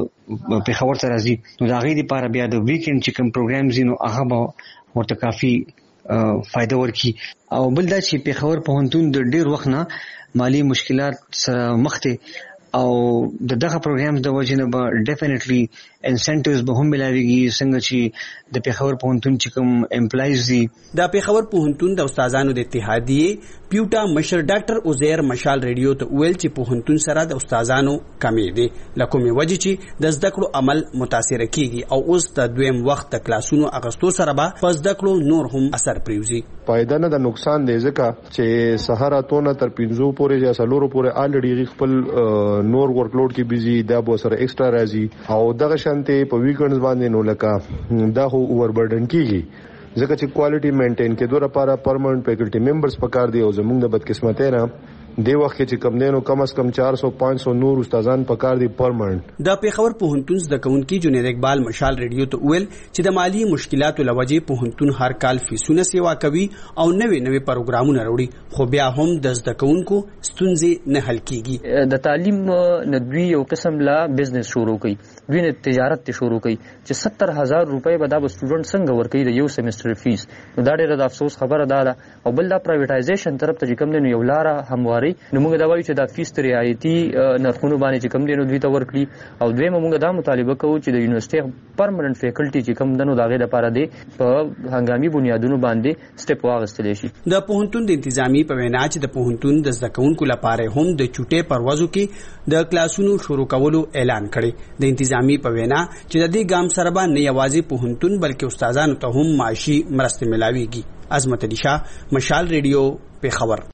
په خبر ته راځي نو دا غي لپاره بیا د ویکند چې کوم پروګرامز نو هغه به ورته کافي فائدہ ورکي. او بل دا چې په خبر پوهنتون د ډیر وخت نه مالی مشکلات سره مخ ته او د دغه پروګرامز د وجه نه به ډیفینیټلی انسنټیوز به هم ملاويږي څنګه چې د پیښور پوهنتون چې کوم امپلایز دي. د پیښور پوهنتون د استادانو د اتحادیه پیوټا مشر ډاکټر عزیر مشال ریډیو ته ویل چې پوهنتون سره د استادانو کمی دي لکه وجه چې د زده کړو عمل متاثر کیږي او اوس د دویم وخت د کلاسونو اغستو سره به په زده کړو نور هم اثر پریوزي. فائدہ نه د نقصان دی ځکه چې سهار اتونه تر پنځو پورې یا سلورو پورې الډی خپل نور ورکلوډ کې بيزي دا به سره ایکسترا راځي او دغه شانته په ویکندز باندې نو لکه دا هو اوور برډن کیږي ځکه چې کوالټي مینټین کې دوه لپاره پرمننت فیکلټي ممبرز پکار دی او زموږ د بدقسمتۍ نه دی وخت کې چې کم دینو کم از کم چار سو پانچ سو نور استادان پکار دي پرمننت. د پیښور پوهنتون زده کوونکي جنید اقبال مشال ریډیو ته ویل چې د مالی مشکلاتو لوجې پوهنتون هر کال فیسونه سیوا کوي او نوې نوې پروګرامونه راوړي خو بیا هم د زده کوونکو ستونزې نه حل کیږي. د تعلیم ندوی یو قسم لا بزنس شروع کړي دوی نه تجارت ته شروع کړي چې ستر هزار روپۍ به دا سټوډنټ څنګه ورکړي د یو سیمستر فیس. نو دا ډېر د افسوس خبره ده او بل دا پرایویټایزیشن طرف ته کوم دی یو لار همواري نو موږ دا وایو چې دا فیس رعایتي نرخونو باندې چې کوم دی نو دوی ته ورکړي او دوی موږ دا مطالبه کوو چې د یونیورسيټي پرمننت فیکلټي چې کوم دنو داغه لپاره دی په هنګامي بنیادونو باندې سټپ واغستل شي. د پوهنتون د انتظامی په وینا چې د پوهنتون د زده کوونکو لپاره هم د چټې پروازو کې د کلاسونو شروع کولو اعلان کړي. د انتظامی په وینا چې د دې ګام سره به نه یوازې پوهنتون بلکې استادانو ته هم معاشي مرسته ملاويږي. عظمت علي شاه مشال ریډیو پیښور.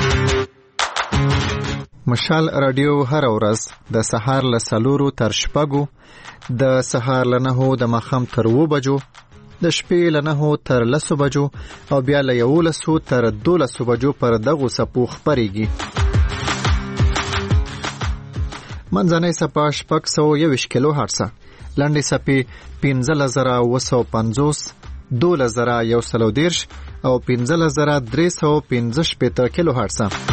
مشال رادیو هر ورځ د سهار له څلورو تر شپږو د سهار له نهو د ماښام تر اوو بجو د شپې له نهو تر لسو بجو او بیا له یولسو تر دولسو بجو پر دغو څپو خپرېږي. منځنۍ څپه شپږ سوه یوویشت کیلو هرڅه، لنډې څپې پنځلس زره اوه سوه پنځوس، دولس زره یو سل او دېرش او پنځلس زره درې سوه پنځه شپېته کیلو هرټز.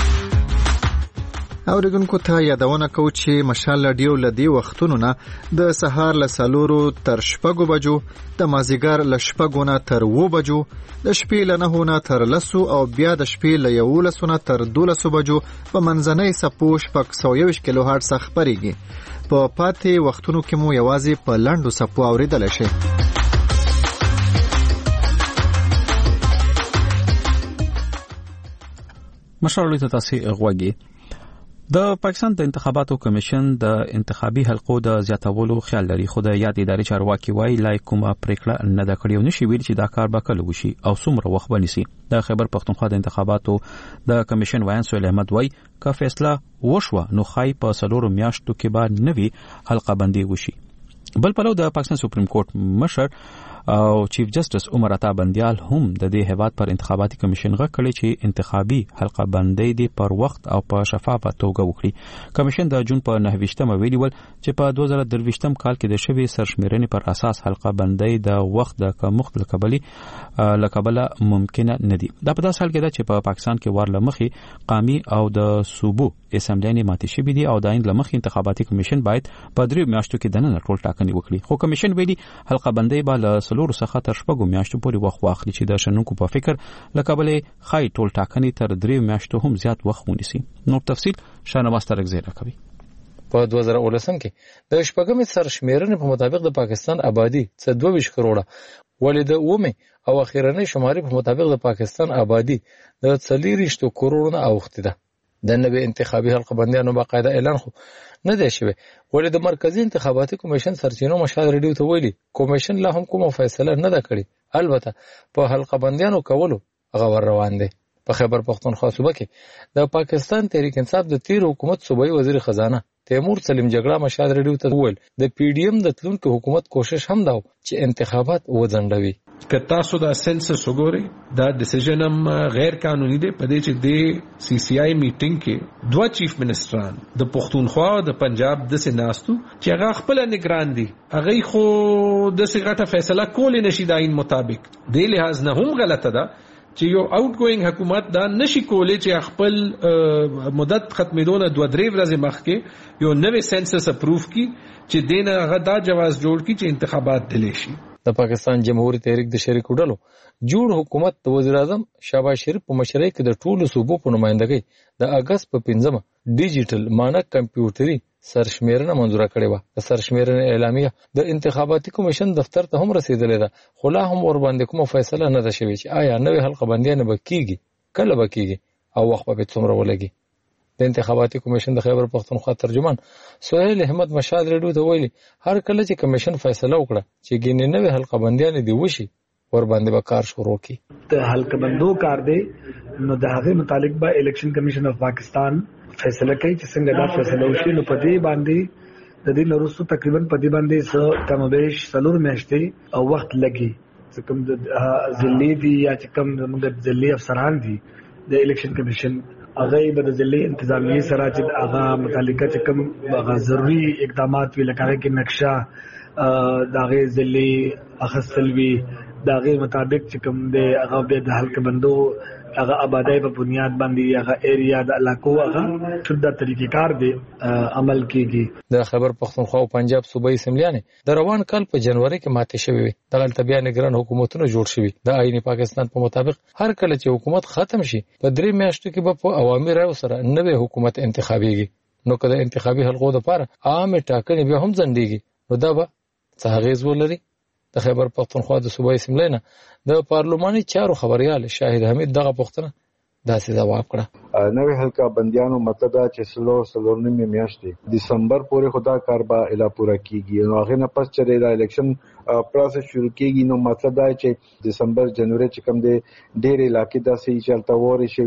اوریدونکو ته یادونه کوو چې مشال رادیو لدی وختونو نه د سهار له څلورو تر شپږو بجو، د مازیګر له شپږو نه تر اوو بجو، د شپې له نهو نه تر لسو او بیا د شپې له یولسو نه تر دولسو بجو په منځنۍ څپو شپږ سوه یوویشت کیلو هرټز خپرېږي. په پاتې وختونو کې مو یوازې په لنډو څپو اوریدلی شي. مشال ته تاسو غوږی. د پاکستان د انتخاباتو کمیشن د انتخابي حلقو د زیاتولو خیال لري، خو د یاد ادارې چارواکي وایي لا کومه پریکړه نه ده کړې او نشي ویل چې دا کار به کله وشي او څومره وخت به نیسي. د خیبر پښتونخوا د انتخاباتو د کمیشن وایي سهیل احمد وایي که فیصله وشوه نو خای په څلورو میاشتو کې به نوي حلقه بندي وشي. بل پلو د پاکستان سپریم کورټ مشر او چیف جسټس عمر عطا بندیال هم د دې هیواد پر انتخاباتي کمیشن غږ کړی چې انتخابي حلقه بندي د پر وخت او په شفافه توګه وکړي. کمیشن د جون په نهه ویشتمه ویلي ول چې په دوه زره درویشتم کال کې د شوی سرشمیرنې پر اساس حلقه بندي د وخت د کمښت لکبلي لکبله ممکنه نه دي. دا په داس حال کې ده چې په پاکستان کې وار لمخي قومي او د صوبو اسمبلیانې ماتې شوې دي او د آئین لمخي انتخاباتي کمیشن باید په درې میاشتو کې دننه ټول ټاکنې وکړي. خو کمیشن ویلي حلقه بندي به له څلورو څخه تر شپږو میاشتو پورې وخت واخلي چې د شنونکو په فکر لکبلې خای ټول ټاکنې تر درې میاشتو هم زیات وخت ونیسي. نور تفصیل شاهنواز ترک زیرا کوي. په دوه زره ولسم کې د شپږمې سرشمیرنې په مطابق د پاکستان آبادی څه دوه ویشت کروڑه، ولې د اومې او اخیرنۍ شمارې په مطابق د پاکستان آبادی د څلوېښتو کروڑو نه اوښتې ده. د نوې انتخابي حلقه بندیانو باقاعده اعلان خو نه دی شوی، ولې د مرکزی انتخاباتي کمیشن سرچینو مشال ریډیو ته ویلي کمیشن لا هم کومه فیصله نه ده کړې، البته په حلقه بندیانو کولو هغه روان دی. په خیبر پښتونخوا صوبه کې د پاکستان تحریک انصاف د تیر حکومت صوبایي وزیر خزانه تیمور سلیم جګړه مشال ریډیو ته وویل د پی ډی ایم د تلونکو حکومت کوشش هم دا چې انتخابات وځنډوي. که تاسو دا سنسس وګورئ دا ډیسیژن هم غیر قانوني دی. په دې چې د سی سی آی میټینګ کې دوه چیف منسټران د پښتونخوا او د پنجاب د سناستو چې هغه خپل نگران دي، هغه خو د سیغټه فیصله کول نشي د عین مطابق. د لحاظ نه هم غلطه ده چې یو آوټ ګوینګ حکومت دا نشي کولی چې خپل مدت ختمېدونه دوه درې ورځې مخکې یو نوې سنسس اپروف کی چې دینه هغه دا جواز جوړ کی چې انتخابات دلی شي. د پاکستان جمهوریت تحریک د شریکو ډلو جوړ حکومت د وزیر اعظم شهباز شریف په مشرۍ کې د ټولو صوبو په نمائندګۍ د اگست په پنځمه ډیجیټل مانک کمپیوټري سرشمیرنه منظوره کړې وه. د سرشمیرنې اعلامیه د انتخاباتي کمیشن دفتر ته هم رسیدلې ده، خو لا هم ور باندې کومه فیصله نه ده شوې چې آیا نوې حلقه بندیانې به کیږي، کله به کیږي او وخت به څومره ولګي. د انتخاباتي کمیشن د خیبر پښتونخوا ترجمان سهیل احمد مشال ریډیو ته ویلي هر کله چې کمیشن فیصله وکړه چې ګینې نوې حلقه بندیانې دی وشي ور باندې به کار شروع کی. د حلقه بندو کار دی نو د هغه متعلق به الیکشن کمیشن اف پاکستان فیصله کوي چې څنګه دا فیصله وشي. نو په دې باندې د دې نورستو تقریبا په دې باندې څو کم بیش څلور میاشتې او وخت لګي چې کوم د ضلعي دي یا چې کوم د ضلعي افسران دي د الیکشن کمیشن هغه به د ضلعي انتظامیه سره چې هغه متعلقه چې کوم هغه ضروري اقدامات وی لکه کې نقشه د هغه ضلعي اخصل وی د هغه مطابق چې کوم د هغه د حلقه بندو هغه آبادی په بنیاد باندې هغه ایریا د علاقو هغه شوده طریقې کار دی عمل کیږي. د خیبر پښتونخوا او پنجاب صوبایي اسمبلیانې د روان کال په جنوري کې ماتې شوې وي. دغه بیا نگران حکومتونه جوړ شوي. د آئین پاکستان په مطابق هر کله چې حکومت ختم شي په درې میاشتو کې به په عوامي رایو سره نوې حکومت انتخابیږي. نو که د انتخابي حلقو لپاره عامه ټاکنې بیا هم ځنډیږي نو دا به څه اغیز ولري. د خیبر پښتونخوا د صوبایي اسمبلی نه د پارلماني چارو خبريال شاهد حمید دغه پوښتنه داسې ځواب کړه. نوې حلقه بندیانو مطلب دا چې سلور سلور نیمه میاشتې دسمبر پورې خدا کار به اله پورا کیږي. نو هغه نه پس چې د الیکشن پروسس شروع کیږي نو مطلب دا چې دسمبر جنوري چې کوم د ډېر علاقې داسې چلتا ووري شوی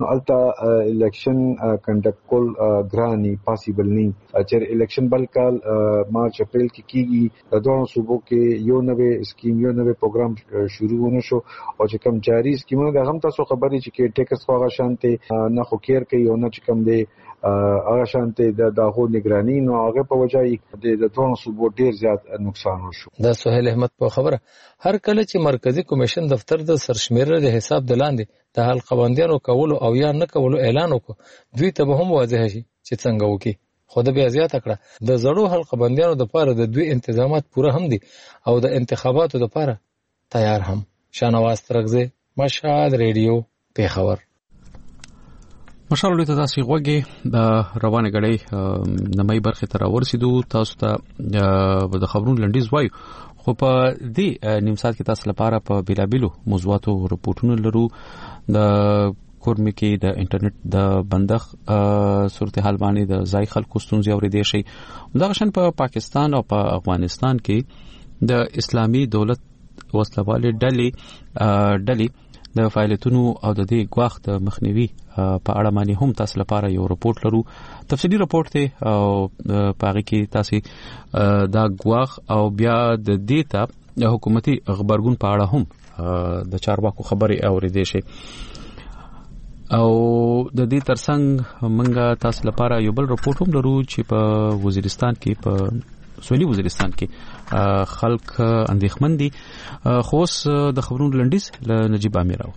التا الیکشن کنډکټ کول ګراني پاسیبل نه چې الیکشن بل کال مارچ اپریل کې کیږي د دوه صوبو کې یو نوې اسکیم یو نوې پروګرام شروع ونه شو او چې کوم جاری اسکیمونه د هم تاسو خبرې چې کې ټیکس خو شانته نه خو کیر کوي او نه چې کوم دی هغه شانته د داغو نگرانی نو هغه په وجه د دوه صوبو ډیر زیات نقصان وشو. د سہیل احمد په خبره هر کله چې مرکزی کمیشن دفتر د سرشمیره د حساب د لاندې د حل قوانینو کولو او یا نه کولو اعلان وکړ دوی ته به هم واضح شي چې څنګه وکړي. خو د بیا زیاته کړه د زړو حل قوانینو د لپاره د دوی تنظیمات پوره هم دي او د انتخاباتو لپاره تیار هم. شانواز ترغزه مشهد ریډیو پیښور. مشالو ته تاسو غوږی د روانه غړې نمای برخه تر ورسېدو تاسو ته د خبرونو لنډیز وایو خو په دې نیم ساعت کې تاسو لپاره په بیلابیلو موضوعاتو رپورټونه لرو. د کورمې کې د انټرنیټ د بندښ صورتحال باندې د ځای خلکو ستونزې اورېدې شي. دغه شان په پاکستان او په افغانستان کې د اسلامي دولت وسلوالې ډلې ډلې د فعالیتونو او د دې غواخ د مخنیوي په اړه باندې هم تاسو لپاره یو رپورټ لرو. تفصیلی رپورټ ته او پاره کې تاسو دا غواخ او بیا د دې ته د حکومتي خبرګون په اړه هم د چارواکو خبري اورېدې شي. او د دې ترڅنګ منګه تاسو لپاره یو بل رپورټ هم لرو چې په وزیرستان کې په سویلي وزیرستان کې خلک اندېښمن دي. خو اوس د خبرونو لنډیز له نجیب امیر اورو.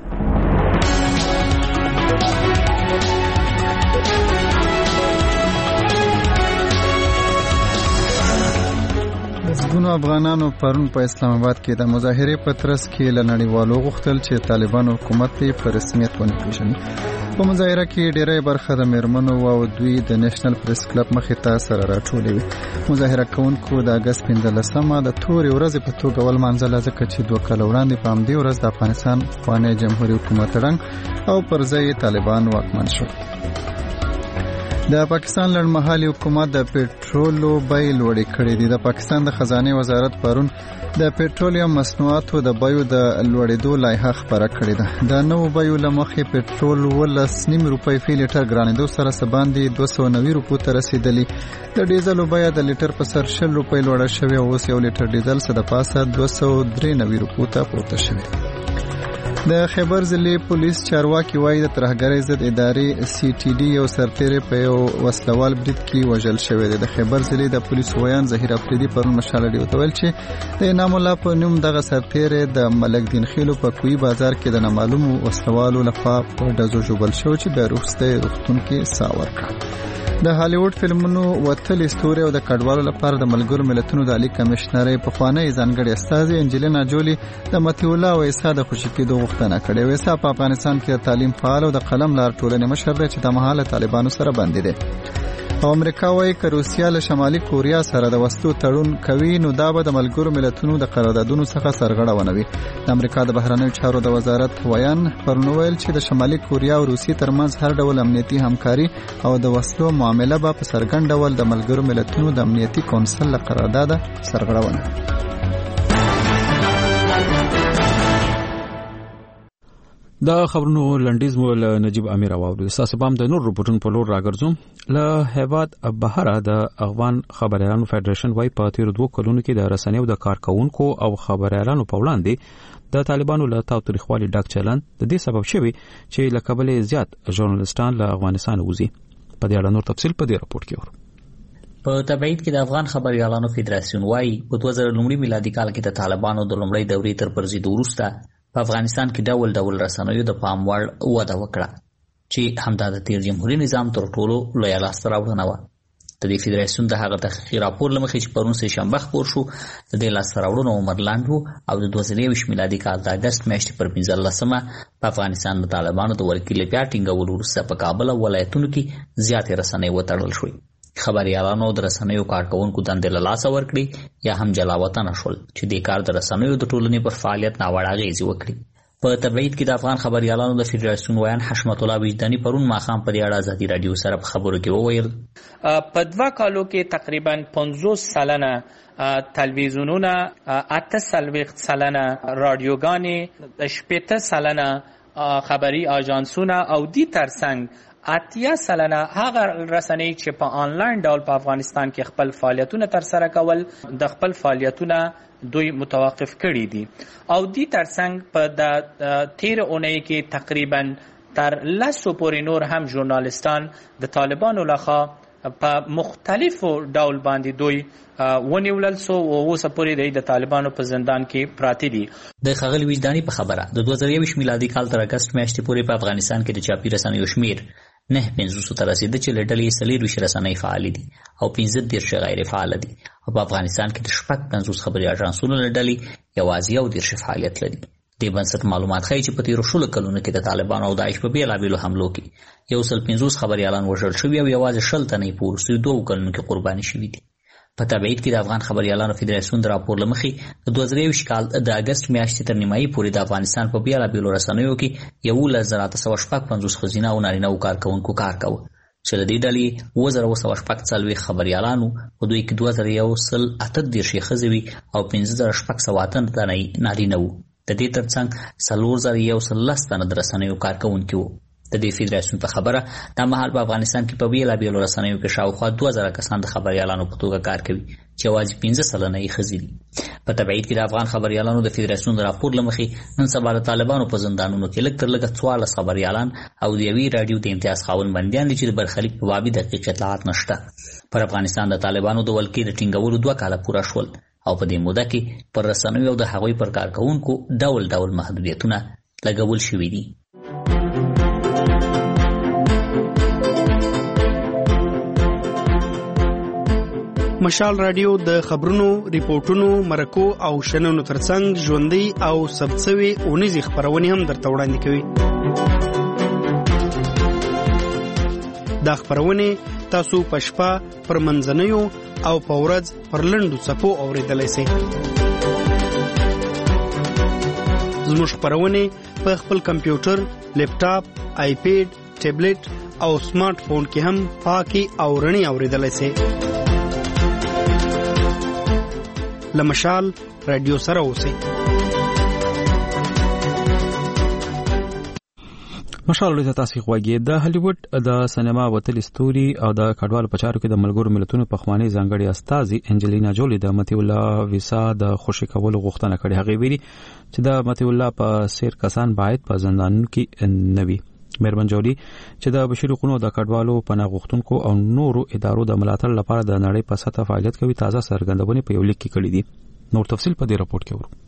زګونو افغانانو پرون په اسلام آباد کې د مظاهره په ترڅ کې لنړیوالو غوښتل چې طالبان حکومت په رسمیت ونه پیژني. په مظاهره کې ډېرې برخه د میرمنو او دوی د نېشنل پریس کلب مخې ته سره راټولې وي. مظاهره کوونکو د اگست پنځلسمه د تورې ورځې په توګه ولمانځله ځکه چې دوه کال وړاندې په همدې ورځ د افغانستان پخوانی جمهوریت حکومت ړنګ او پر ځای طالبان واکمن شو. د پاکستان لړمحلي حکومت د پېټرولو بیې لوړې کړې دي. د پاکستان د خزانه وزارت پرون د پېټرولیم مصنوعاتو د بیو د لوړېدو لایحه خبره کړې ده. د نوو بیو له مخې پېټرول ولس نیم روپۍ فی لیټر ګرانېدو سره سباندې دوه سوه نوي روپو ته رسیدلی. د ډیزلو بیه د لیټر په سر شل روپۍ لوړه شوې او اوس یو لیټر ډیزل څه د پاسه دوه سوه درې نوي روپو ته پورته شوې. د خیبر ضلع پولیس چارواکي وایي د ترهګرۍ ضد ادارې سی ټي ډي یو سرتیری په یو وسلوال برید کې وژل شوی دی. د خیبر ضلع د پولیسو ویان ظهیر افریدي پرون مشال ډیو ته ویل چې د انعام الله په نوم دغه سرتیری د ملک دین خیلو په کوی بازار کې د نامعلومو وسلوالو لخوا په ډزو ژوبل شو چې د روغستۍ روغتون کې ساه ورکړه. د هالیوډ فلمونو وتل استوري او د کډوالو لپاره د ملګرو ملتونو د عالی کمشنرۍ په خوانی ځانګړي استاذ انجلینا جولی د متی الله او عیسی د خوشی کېدو غوښتنه کړې. ویسا په افغانستان کې د تعلیم فعال او د قلم لار ټولنې مشر دی چې د مهاله طالبانو سره باندې دي. او امریکا وايي چې روسیا له شمالي کوریا سره د وسلو تړون کوي نو دا به د ملګرو ملتونو د قراردادونو څخه سرغړونه وي. د امریکا د بهرنیو چارو د وزارت ویان پرون ویل چې د شمالي کوریا او روسي ترمنځ هر ډول امنیتي همکاري او د وسلو معامله به په څرګند ډول د ملګرو ملتونو د امنیتي کونسل له قرارداد سرغړونه. دا خبرونو لنډیز مول نجیب امیر اواورو. اساس بام د نور رپورټونو په لور راګرځوم. له هیواد بهره د افغان خبريالانو فدریشن وايي په تیر دوه کلونو کې د رسنیو د کارکونکو او خبريالانو په وړاندې د طالبانو له تاوتریخوالي ډک چلند د دې سبب شوی چې له کابل زیات ژورنالستان له افغانستان وځي. په دې اړه نور تفصیل په دې رپورت کې ورو. په تبعید کې د افغان خبريالانو فدراسیون وايي په دوه زره لومړي میلادي کال کې د طالبانو د لومړۍ دورې تر پرځېدو وروسته په افغانستان کې ډول ډول رسنیو د پام وړ وده وکړه چې همدا د تیر جمهوریت نظام تر ټولو لوی لاسته راوړنه وه. د دې فدراسیون د هغه تحقیقي راپور له مخې چې پرون سه شنبه خپور شو د دې لاسته راوړنو عمر لاند وو او د دوه زره یوویشت میلادي کال د اګست میاشتې پر پنځلسمه په افغانستان د طالبانو د ورکیل بیا ټینګولو وروسته په کابل او ولایتونو کې زیاتې رسنۍ وتړل شوې. خبريالانو د رسنیو کارکونکو دندې له لاسه ورکړي یا هم جلاوطن شول چې د کار د رسنیو د ټولنې پر فعالیت ناوړه اغېزې وکړي. په تبعید کې د افغان خبريالانو د فدراسیون ویان حشمت الله وجداني پرون ماښام په دې اړه ازادي رادیو سره په خبرو کې وویل په دوه کالو کې تقریبا پنځوس سلنه تلویزیونونه، اته څلوېښت سلنه رادیوګانې، شپېته سلنه خبري اژانسونه او دي ترڅنګ اتیا سلنه هغه رسنۍ چې په آنلاین ډول په افغانستان کې خپل فعالیتونه ترسره کول د خپل فعالیتونه دوی متوقف کړي دي او دي ترڅنګ په د تیر اونۍ کې تقریبا تر لسو پورې نور هم ژورنالستان د طالبانو لخوا په مختلفو ډول باندې دوی ونیولل سو او اوس پورې د طالبانو په زندان کې پراته دي. د خغل وجداني په خبره د دوه زره یوویشت میلادي کال تر اگست میاشتې پورې په افغانستان کې د چاپی رسنیو شمیر نه پنځوس ته رسیدي چې لړلې سلیروش رسنۍ فعال دي او پنځه دیرش غیر فعال دي او په افغانستان کې د شپږ پنځوس خبري اژانسونو لړلې یوازې یو دیرش فعالیت لري. د بنسټ معلومات ښیي چې په تیرو شلو کلونو کې د طالبانو او داعش په بیلابیلو حملو کې یو سل پنځوس خبريالان وژل شوي او یوازې شل تنې په وروستیو دوو کلونو کې قرباني شوي دي. په تبعید کې د افغان خبريالانو فدراسیون د راپور له مخې د دوه زره یوویشت کال د اگست میاشتې تر نیمایي پورې د افغانستان په بیلابیلو رسنیو کې یولس زره اته سوه شپږ پنځوس ښځینه او نارینه کارکوونکو کار کوه چې له دې ډلې اووه زره اووه سوه شپږ څلوېښت خبریالانو په دوی کې دوه زره یو سل اته دېرش یې ښځې وي او پنځه زره شپږ سوه اته تنه نارینه وو. د دې ترڅنګ څلور زره یو سل لس تنه د رسنیو کارکوونکي وو. د دې فدراسیون په خبره دا مهال په افغانستان کې په بیلابیلو رسنیو کې شاوخوا دوه زره کسان د خبریالانو په توګه کار کوي چې یوازې پنځه سلنه یې ښځې دي. په تبعید کې د افغان خبریالانو د فدراسیون د راپور له مخې نن سبا د طالبانو په زندانونو کې لږ تر لږه څوارلس خبریالان او د یوې راډیو د امتیاز خاوند بندیان دي چې د برخلیک په بابي دقیق اطلاعات نشته. پر افغانستان د طالبانو د ولکې د ټینګولو دوه کاله پوره شول او په دې موده کې پر رسنیو او د هغوی پر کارکوونکو ډول ډول محدودیتونه لګول شوي دي. مشال رادیو د خبرونو، ریپورتونو، مرکو او شننو ترڅنګ ژوندۍ او ثبتسوي اونیزې خبرونه هم درته وړاندې کوي. دا خبرونه تاسو په شپه پر منځنیو او په ورځ پر لنډو څپو اورېدلی شئ. زموږ خبرونه په خپل کمپیوټر، لیپټاپ، آیپیډ، ټابلیټ او سمارټ فون کې هم پاکي او رڼې اورېدلی شئ. لمشال رادیو سره اوسئ. مشال لوی تاسو خوږی د هالیوډ د سینما وتل ستوري او د کډوالو په چارو کې د ملګرو ملتونو په خوانی ځانګړي استاذي انجلینا جولی د متی الله ویسا د خوشی کولو غوښتنه کړې. هغه ویلي چې د متی الله په سیر کسان باید په زندانونو کې نوي. مېرمن جولی چې د بشري حقوقو د کډوالو پناه غوښتونکو او نورو ادارو د ملاتړ لپاره د نړۍ په سطح فعالیت کوي تازه څرګندونه په یو لیک کې کړې دي. نور تفصیل په دې راپورټ کې ورو.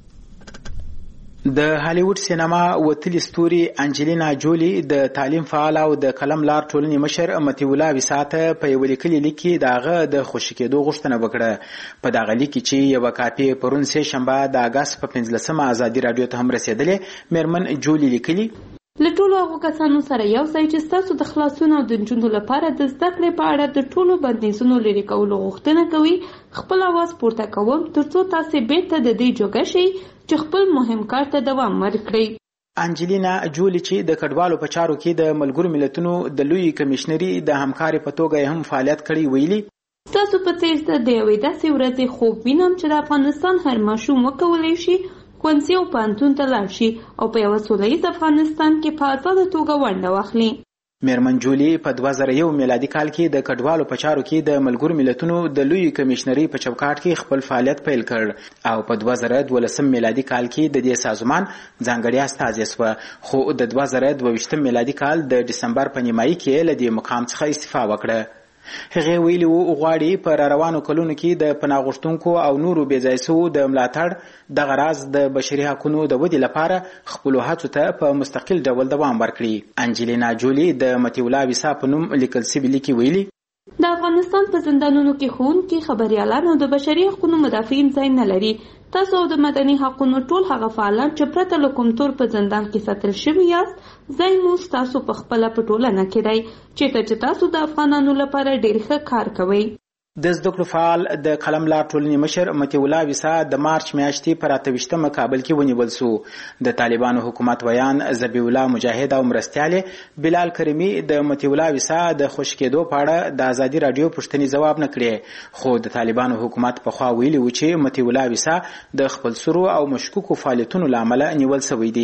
د هالیوډ سینما وتلی ستوري انجلینا جولی د تعلیم فعال او د قلم لار ټولنې مشر متی الله ویسا ته په یو لیکلي لیک کې داغه د خوشی کېدو غوښتنه وکړه. په داغه لیک چې یو کاپی پرون سه شنبه د اگست په پنځلسمه ازادي رادیو ته هم رسیدلې. مېرمن جولی لیکلي له ټولو هغو کسانو سره یو ځای چې ستاسو د خلاصون او د نجونو لپاره د زده کړې په اړه د ټولو بندیزونو لرې کولو غوښتنه کوي، خپل اواز پورته کوم ترڅو تاسو بیرته د دې جوګه شئ چې خپل مهم کار ته دوام ورکړئ. انجلینا جولی چې د کډوالو په چارو کې د ملګرو ملتونو د لوی کمشنري د همکارۍ په توګه هم فعالیت کړی ویلي تاسو په څیر د یوې داسې ورځې خوب وینم چې د افغانستان هر ماشوم وکولی شي ښوونځي او پوهنتون ته لاړ شي او په یوه سوله ییز افغانستان کې په ازاده توګه ونډه واخلي. مېرمن جولی په دوه زره یو میلادي کال کې د کډوالو په چارو کې د ملګرو ملتونو د لوی کمشنري په چوکاټ کې خپل فعالیت پیل کړ او په دوه زره دولسم میلادي کال کې د دې سازمان ځانګړی استازی شوه، خو د دوه زره دوه ویشتم میلادي کال د دسمبر په نیمایي کې له دې مقام څخه استعفا وکړه. هغه ویلي وو غواړي پر روانو کلونو کې د پناه غوښتونکو او نورو بېځای سوو د ملاتړ د غراض د بشري حقوقو د ودې لپاره خپل هڅو ته په مستقل ډول دوام ورکړي. انجلینا جولی د متی الله ویسا په نوم لیکل سوي لیک ویلي د افغانستان په زندانونو کې ښوونکي، خبریالان او د بشري حقوقو مدافعین ځای نه لري. تاسو او د مدني حقوقو ټول هغه فعالان چې پرته له کوم تور په زندان کې ساتل شوي یاست ځای مو ستاسو په خپله په ټولنه کې دی چېرته چې تاسو د افغانانو لپاره ډېر ښه کار کوئ. د زده کړو فعال د قلم لار ټولنې مشر متی الله ویسا د مارچ میاشتې پر اته ویشتمه کابل کې ونیول سو. د طالبانو حکومت ویان ذبیح الله مجاهد او مرستیاله بلال کریمي د متی الله ویسا د خوش کېدو په اړه د ازادي رادیو پوښتنې ځواب نه کړې، خو د طالبانو حکومت په خوا ویلي و چې متی الله ویسا د خپل سرو او مشکوکو فعالیتونو له امله نیول شوی دی.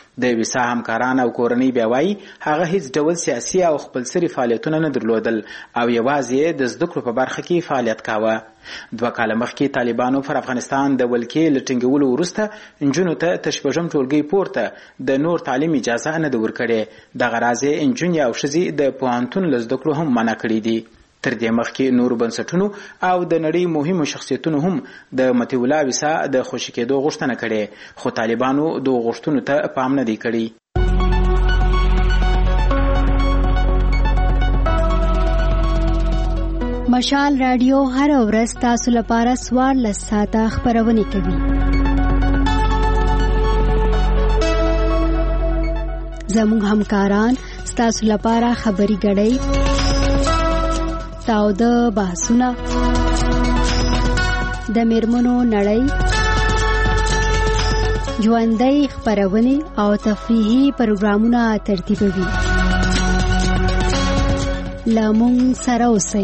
د ویسا همکاران او کورنۍ بیا وایي هغه هیڅ ډول سیاسي او خپلسري فعالیتونه نه درلودل او یوازې د زده کړو په برخه کې فعالیت کاوه. دوه کاله مخکې طالبانو پر افغانستان د ولکې له ټینګولو وروسته نجونو ته تر شپږم ټولګي پورته د نور تعلیم اجازه نه ده ورکړې. دغه راز یې نجونې او ښځې د پوهنتون له زده کړو هم منع کړي دي. تر دې مخکې نورو بنسټونو او د نړۍ مهمو شخصیتونو هم د مطیع الله ویسا د خوشي کېدو غوښتنه کړې، خو طالبانو دغو غوښتنو ته پام نه دی کړی. مشال رادیو هر ورځ تاسو لپاره څوارلس ساعته خپرونه کوي. زموږ همکاران ستاسو لپاره خبري غړي، تاوده بحثونه، د میرمنو نړۍ، ژوندۍ خپرونه او تفریحي پروګرامونه ترتیبوي. لامون سره اوسئ.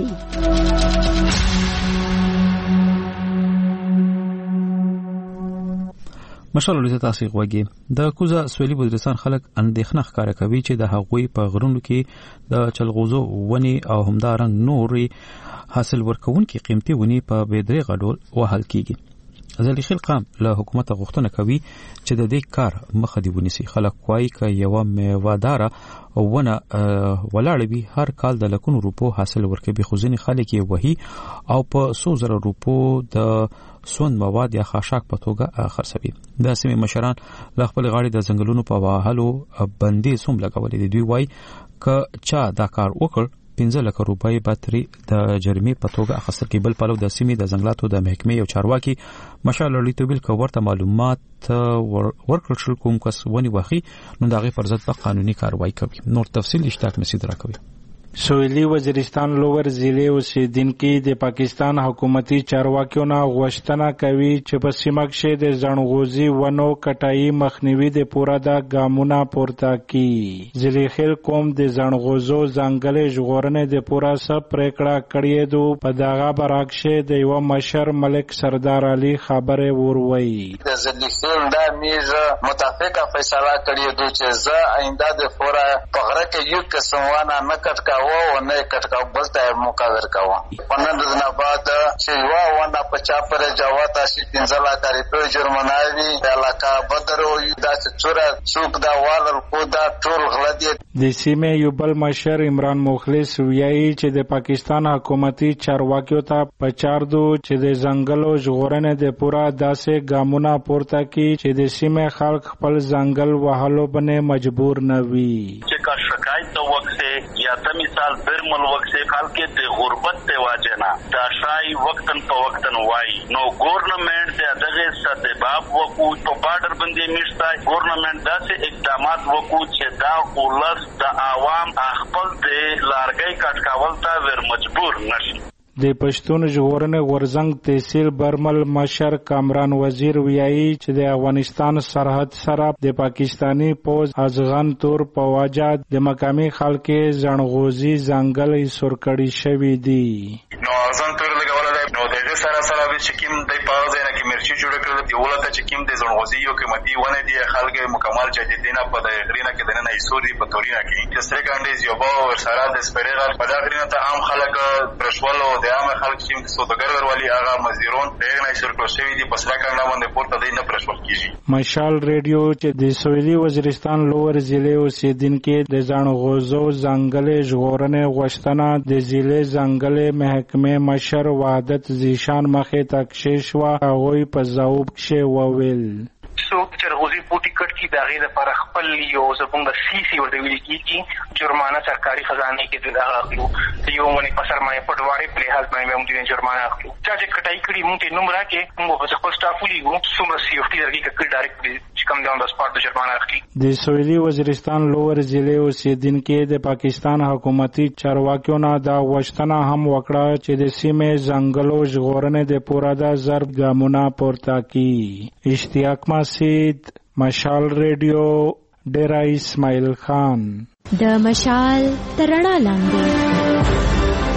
مشال ولې تاسو غوږی د کوزا سویلي وزیرستان خلک اندېښنه ښکاره کوي چې د هغوی په غرونو کې د چلغوزو ونی او همدارنګ نوري حاصل ورکونکي قیمتي ونی په بېدریغه ډول وهل کیږي. زلیخیل قام له حکومت غوښتنه کوي چې د دې کار مخه دی ونیسي. خلک وایي که یوه میوهداره ونه ولاړه وي هر کال د لکونو روپو حاصل ورکوي، خو ځینې خلک یې وهي او په څو زره روپو د سون مواد یا خاشاک په توګه خرڅوي. د سیمې مشران له خپل غاړې د ځنګلونو په وهلو بندیز هم لګولې دي. دوی وایي که چا دا کار وکړ پنځه لکه روپۍ به ترې د جریمې په توګه اخیستل کېږي. بل پلو د سیمې د ځنګلاتو د محکمې یو چارواکي مشال لړیتو ویل که ورته معلومات ورکړل شول کوم کس ونې وهي نو د هغې پر ضد به قانوني کاروایي کوي. نور تفصیل اشتاق مسید راکوي. سویلی وزیرستان لوور ضلع اوسیدونکي د پاکستان حکومتي چارواکیو نه غوښتنه کوي چې په سیمه کې د ځنغوزي ونو کټایي مخنیوي د پوره د ګامونه پورته کړي. زلیخیل قوم د ځنغوزو ځنګلې ژغورنې د پوره سب پریکړه کړې دو. په دغه برعکس د یو مشر ملک سردار علي خبره وروي. د زلیخیل د میز متفقه فیصله کړې دو چې زه آینده د پوره پغره کې یو قسم ونه نه کټ و نه کټکا بل ته مقرر کاوه. پنځه دنه بعد چې وا ونه په چا پر جواب تاسو پنځه لا کاری جرمناوي علاقه بدرو دا چې چوره څوک دا والل کو دا ټول غلطي. د سیمې یو بل مشر عمران مخلص ویایي چې د پاکستان حکومتي چارواکیو ته پچاردو چې د ځنګلو ژغورنې د پورا داسې ګامونه پورته کړي چې د سیمې خلک خپل ځنګل وهلو باندې مجبور نه وي. چې کا شکایت د وخت یا تمی سال برمل وقت سے خال کے دے غربت تے واجنا دا شای وقتن پا وقتن وائی نو گورنمنٹ دے ادغه سدباب وقو تو بارڈر بندی میشتا گورنمنٹ دا سے اقدامات وقو چھے دا اولس دا عوام اخپل دے لارگئی کٹکاول تا ور مجبور نشی. د پښتون ژغورنې غورځنګ تحصیل برمل مشر کامران وزیر ویایي چې د افغانستان سرحد سره د پاکستانی پوز ازغن تور په وجه د مقامي خلکو ځنغوزي ځنګل یې سور کړی شوی دی. نو ازغن تور لګول دی نو د سره سره چې کوم د پاوزه نه کې مرچي جوړ کړل دی ولته چې کوم د ځنغوزي یو قیمتي ونه دی خلکو مکمل جدیدینه په د غرینه کې د نه ایسوري په تورینا کې چې سرګاندې یو باور سره د سپریغل په دا غرینه ته عام خلک پرشوالو د عام خلک چې سوداګر ورولي هغه مزدورون دغه شرکت شوی دي په سره کارنامه باندې پورته دی نه پرشول کیږي. مشال ریډیو چې د سویلي وزیرستان لوور ضلع اوسیدونکي د ځنغوزو ځنګلې ژغورنې غوښتنه د ضلع ځنګلې محکمې مشر وحدت زیشان مخې ته کښې شوه. هغوی په ځواب کښې وویل څوک چې غوزي بوټي کټ کی دا غي لپاره خپل یو زبونګ سیسی ورته ویل کیږي جرمانه سرکاري خزانه کې د اخلو یو ونی په سرمایه پټواري په لحاظ باندې موږ د جرمانه اخلو چې کټای کړي موږ ته نوم راکې موږ په خپل سټافولي ګو څومره سیفټي درګه کې ډایرکټ چې کوم ډاون د سپارت جرمانه اخلي. د سویلي وزیرستان لوور ضلع اوسیدونکي د پاکستان حکومتي چارواکیو نه دا غوښتنه هم وکړه چې د سیمې ځنګلو ژغورنې د پوره د ضرب ګامونه پورته کړي. اشتیاق مسید مشال ریډیو ډیرا اسماعیل خان. د مشال ترڼا لاندې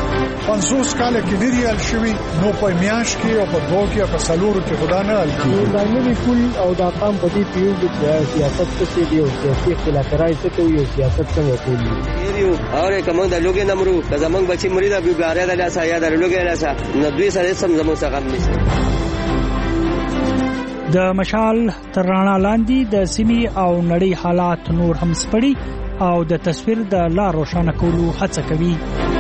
پنځوس کال کې ډیر حل شوی نو په میاش کې او په دوه کې او په سلورو کې خدا نه حل کیږي دا نه کول او دا قام په دې پیو د سیاست څخه دی او سیاسي اختلاف راځي ته یو سیاست څنګه کوي یو اور کوم د لوګي نمرو د زمنګ بچی مرید ابو ګاریا د لاسه یا د لوګي لاسه نو دوی سره سم زمو څنګه نشي. د مشال تر رڼا لاندې د سیمې او نړۍ حالات نور هم سپړي او د تصویر د لار روښانه کولو هڅه کوي.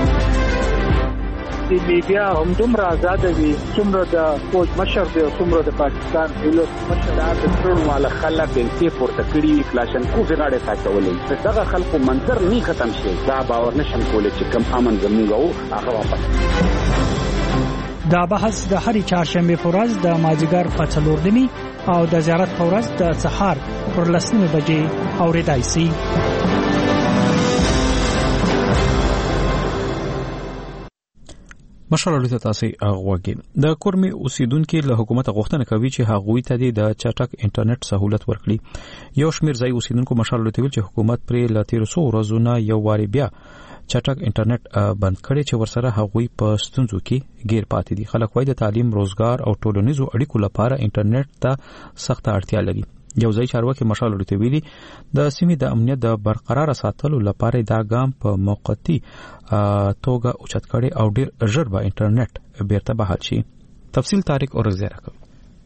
د میډیا هم دومره آزاد دي څومره د فوج مشر دی او څومره د پاکستان دولت مشر د ټول مال خلک د پورته کړي کلاشن کو غاړه ساتولې دغه خلکو منظر نه ختم شي دا باور نشم کولای چې کم امن زموږ او هغه واپس. دا بحث د هرې چهارشنبه په ورځ د مازیګر په څلور نیمې او د زیارت په ورځ د سهار پر لس نیمې بجې اورېدای شي. مشال ته تاسو اغوږی د کورمي اوسیدونکو له حکومت غوښتنه کوي چې هغوی ته د چټک انټرنیټ سہولت ورکړي. یو شمېر ځای اوسیدونکو مشال ته ویل چې حکومت پرې له تیر څو ورځې نه یو واری بیا چټک انټرنیټ بند کړي چې ورسره هغوی په ستونزو کې گیر پاتې دي. خلک وايي د تعلیم، روزګار او ټولنیزو اړیکو لپاره انټرنیټ ته سخت اړتیا لري. یو ځای چارواکي مشال ته ویلي د سیمې د امنیت د برقرار ساتلو لپاره دا ګام په موقتی توګه اوچت کړي او ډیر ژر به انټرنیټ بیرته بحال شي. تفصیل طارق اور زیره کوي.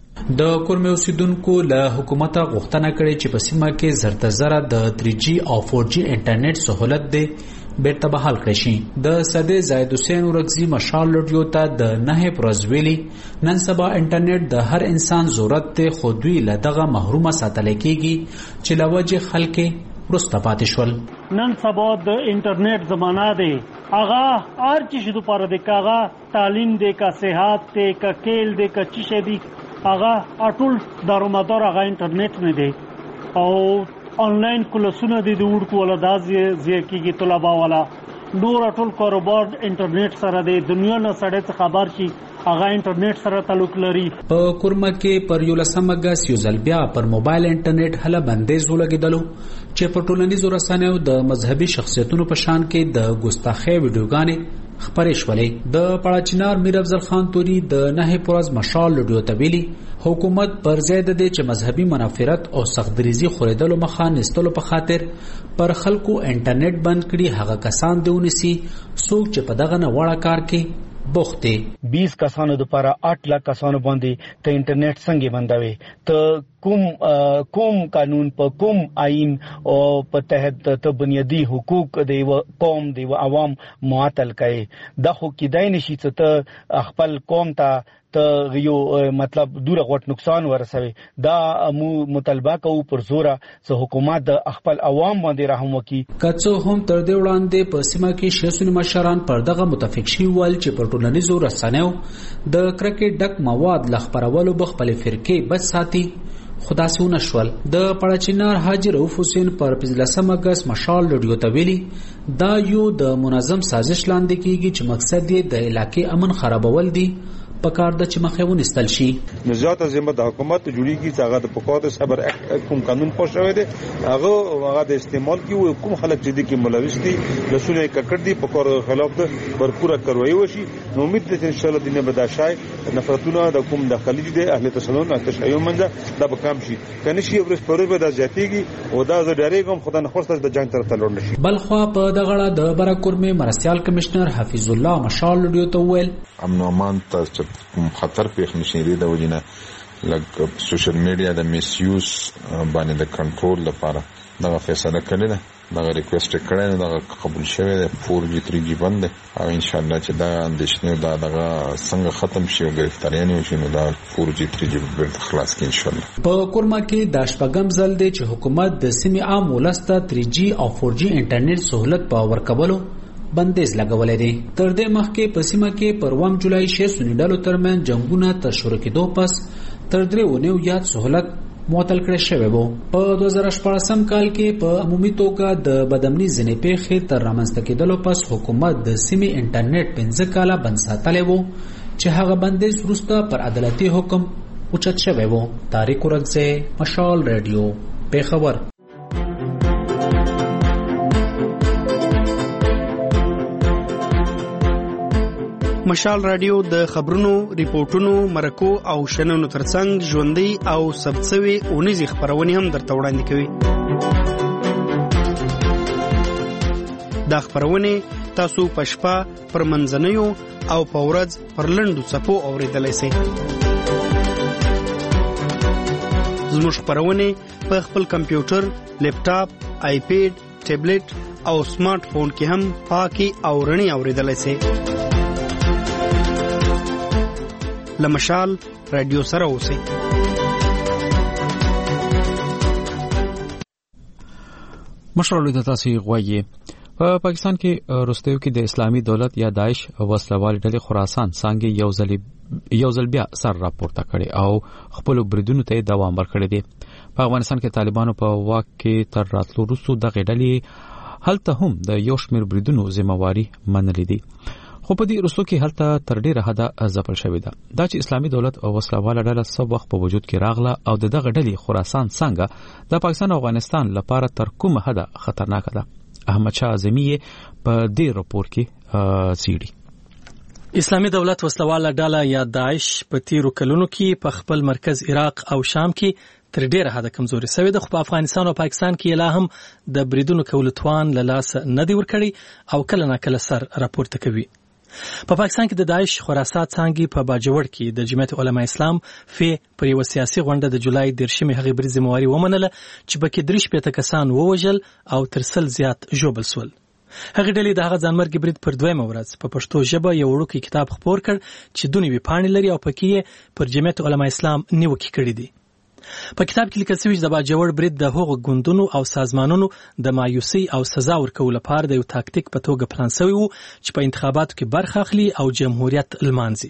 د کورمي اوسیدونکو له حکومت غوښتنه کړې چې په سیمه کې زرته زره د تھری جی او فور جی انټرنیټ سہولت دی بیرته بحال کړی شي. د صدې زاید حسین ورغزي مشال لډیو ته د نه پروزویلی نن سبا انټرنیټ د هر انسان ضرورت ته خو دوی له دغه محرومه ساتل کېږي چې لوجه خلک ورسته پاتې شول. نن سبا د انټرنیټ زمانہ دی هغه هر چیز د پاره د کاغه تعلیم دی کا صحت دی کا کېل دی کا چیشه دی هغه اټول دارومدار هغه انټرنیټ نه دی او آنلاین کلاسونه دي د وړکو ولا دازي زیکيږي طلبه والا نور ټول کاروبار انټرنیټ سره د دنیا نه سړی خبر شي هغه انټرنیټ سره تعلق لري. په کورمه کې پر یو لسمه غاس یو ځل بیا پر موبایل انټرنیټ هله بندیز ولګیدلو چې په ټولنیزو رسنیو د مذهبي شخصیتونو په شان کې د ګستاخی ویډیوګانې خبرې شولې. د پړاچینار میر افضل خان توري د نه پروز مشال لډیو تبيلي حکومت پر زید دي چې مذهبي منافرت او سختدریزي خوریدلو مخه نستلو په خاطر پر خلکو انټرنیټ بند کړي. هغه کسان دیونسي څوک چې په دغه نه وړه کار کې بوخته بیس کسانو لپاره آठ लाख کسانو باندې ته انټرنیټ څنګه بندوي ته کوم کوم قانون په کوم آئین او په تحت ته بنیادی حقوق دی و قوم دی و عوام معطل کړي د خو کېدای نشي چې ته خپل قوم ته ته یو مطلب دوره غټ نقصان ورسوي. دا مو مطالبه کوو پر زوره چې حکومت د خپل عوام باندې رحم وکړي. کڅو هم تر دې وړاندې په سیمه کې شیسونی مشران پر دغه متفق شي ول چې پر ټولنیزو رسنیو د کرکټ ډک مواد لخبرولو بخپل فرقې بچ ساتي خدا سونه شول. د پړاچینار حاجی رؤف حسین پر پنځلسم اگست مشال لډیو ته ویلي دا یو د منظم سازش لاندې کیږي چې مقصد یې د علاقې امن خرابول دي په کار د چې مخه ونستل شي. نزاعت ذمہ د حکومت جوړیږي چې هغه د پکوات صبر کوم قانون پوه شوی دی هغه هغه د استعمال کی کوم خلک چې دي کې ملوث دي رسول ککړ دي په کار خلاف د برپوره کاروایی وشي. نو امید ده چې ان شاء الله دینه بداشای نفرتونه د کوم د خلیج دي اهل تسنن تشیع منځه د بکام شي کني شي ورس پرې به د زیاتیږي او دا زه ډېرې کوم خدای نه خورسته د جنگ طرف ته لور نشي. بلخوا په دغه د برکورمه مرسیال کمشنر حفیظ الله مشال لډیو ته ویل امن امان ته خطر پیښ نشي لري د وجنه لکه سوشل میډیا د میس یوز باندې د کنټرول لپاره دا فیصله کړې ده دا ریکوست کړه دا قبول شوی دی فور جی تھری جی بند او ان شاء الله چې دا اندیشنه دا دغه څنګه ختم شي او گرفتاریان وشي نو دا فور جی تھری جی بیرته خلاص کړي ان شاء الله. په کورما کې د شپږم ځل دی چې حکومت د سیمې عام ولسته تھری جی او فور جی انټرنیټ سہولت په ورکولو بندیز لګولې دي. تر دې مخکې په سیمه کې پر اووم جولای شې سنی ډلو ترمن جنگونه تر شروع کېدو پس تر درې ونیو یاد سہولت معطل کړی شوی وو. په دوه زره شپږم کال کې په عمومي توګه د بدامني ځنې پیښې تر رامنځته کېدلو پس حکومت د سیمې انټرنیټ پنځه کاله بند ساتلی وو چې هغه بندیز وروسته پر عدالتي حکم اوچت شوی وو. طارق ورغزی، مشال رادیو، پیښور. مشال رادیو د خبرونو، ریپورتونو، مرکو او شننو ترڅنګ ژوندۍ او ثبتسوي اونیزې خبرونه هم درته وړاندې کوي. دا خبرونه تاسو په شپه، پر منځنیو او په ورځ پر لنډو څپو اورېدلای شئ. زموږ خبرونه په خپل کمپیوټر، لیپټاپ، آیپیډ، ټابلیټ او سمارټ فون کې هم پاکي او رڼي اورېدلای شئ. لمشال رادیو سره اوسئ. مشرولو د تاسو غوږی په پاکستان کې روستیو کې د اسلامي دولت یا داعش وسلوال ډلې خراسان څنګه یو ځل یو ځل بیا سر راپورته کړي او خپل بریدونو ته دوام ورکړي دي. په افغانستان کې طالبانو په واک کې تر راتلو وروسته دغه ډلې هلته هم د یو شمېر بریدونو ذمہواری منلې دي، خو په دې وروسته کې هلته تر ډیره حده ځپل شوې ده. دا چې اسلامي دولت او وسلواله ډله څو وخت په وجود کې راغله او د دغه ډلې خراسان څنګه د پاکستان او افغانستان لپاره تر کومه حده خطرناک ده، احمد شاه اعظمي په دې راپور کې څېړي. اسلامي دولت وسلواله ډله یا داعش په تیرو کلونو کې په خپل مرکز عراق او شام کې تر ډیره حده کمزوري شوې ده، خو په افغانستان او پاکستان کې لا هم د بریدونو کولو توان له لاسه نه دی ورکړی او کله ناکله سر راپورته کوي. په پاکستان کې د داعش خراسان څانګې په باجوړ کې د جمعیت علماء اسلام فی پر یو سیاسي غونډه د جولای دیرشمې هغې برید ذمہواري ومنله چې پکې درې شپېته کسان ووژل او تر سل زیات ژوبل سول. هغې ډلې د هغه ځانمرګي برید پر دویمه ورځ په پښتو ژبه یو وړوکی کتاب خپور کړ چې دوه نوي پاڼې لري او پکې یې پر جمعیت علماء اسلام نیوکې کړې دي. په کتاب کې لیکل شوی چې د باجوړ برید د هغو ګوندونو او سازمانونو د مایوسي او سزا ورکولو لپاره د یو تاکتیک په توګه پلان شوی وو چې په انتخاباتو کې برخه اخلي او جمهوریت لمانځي.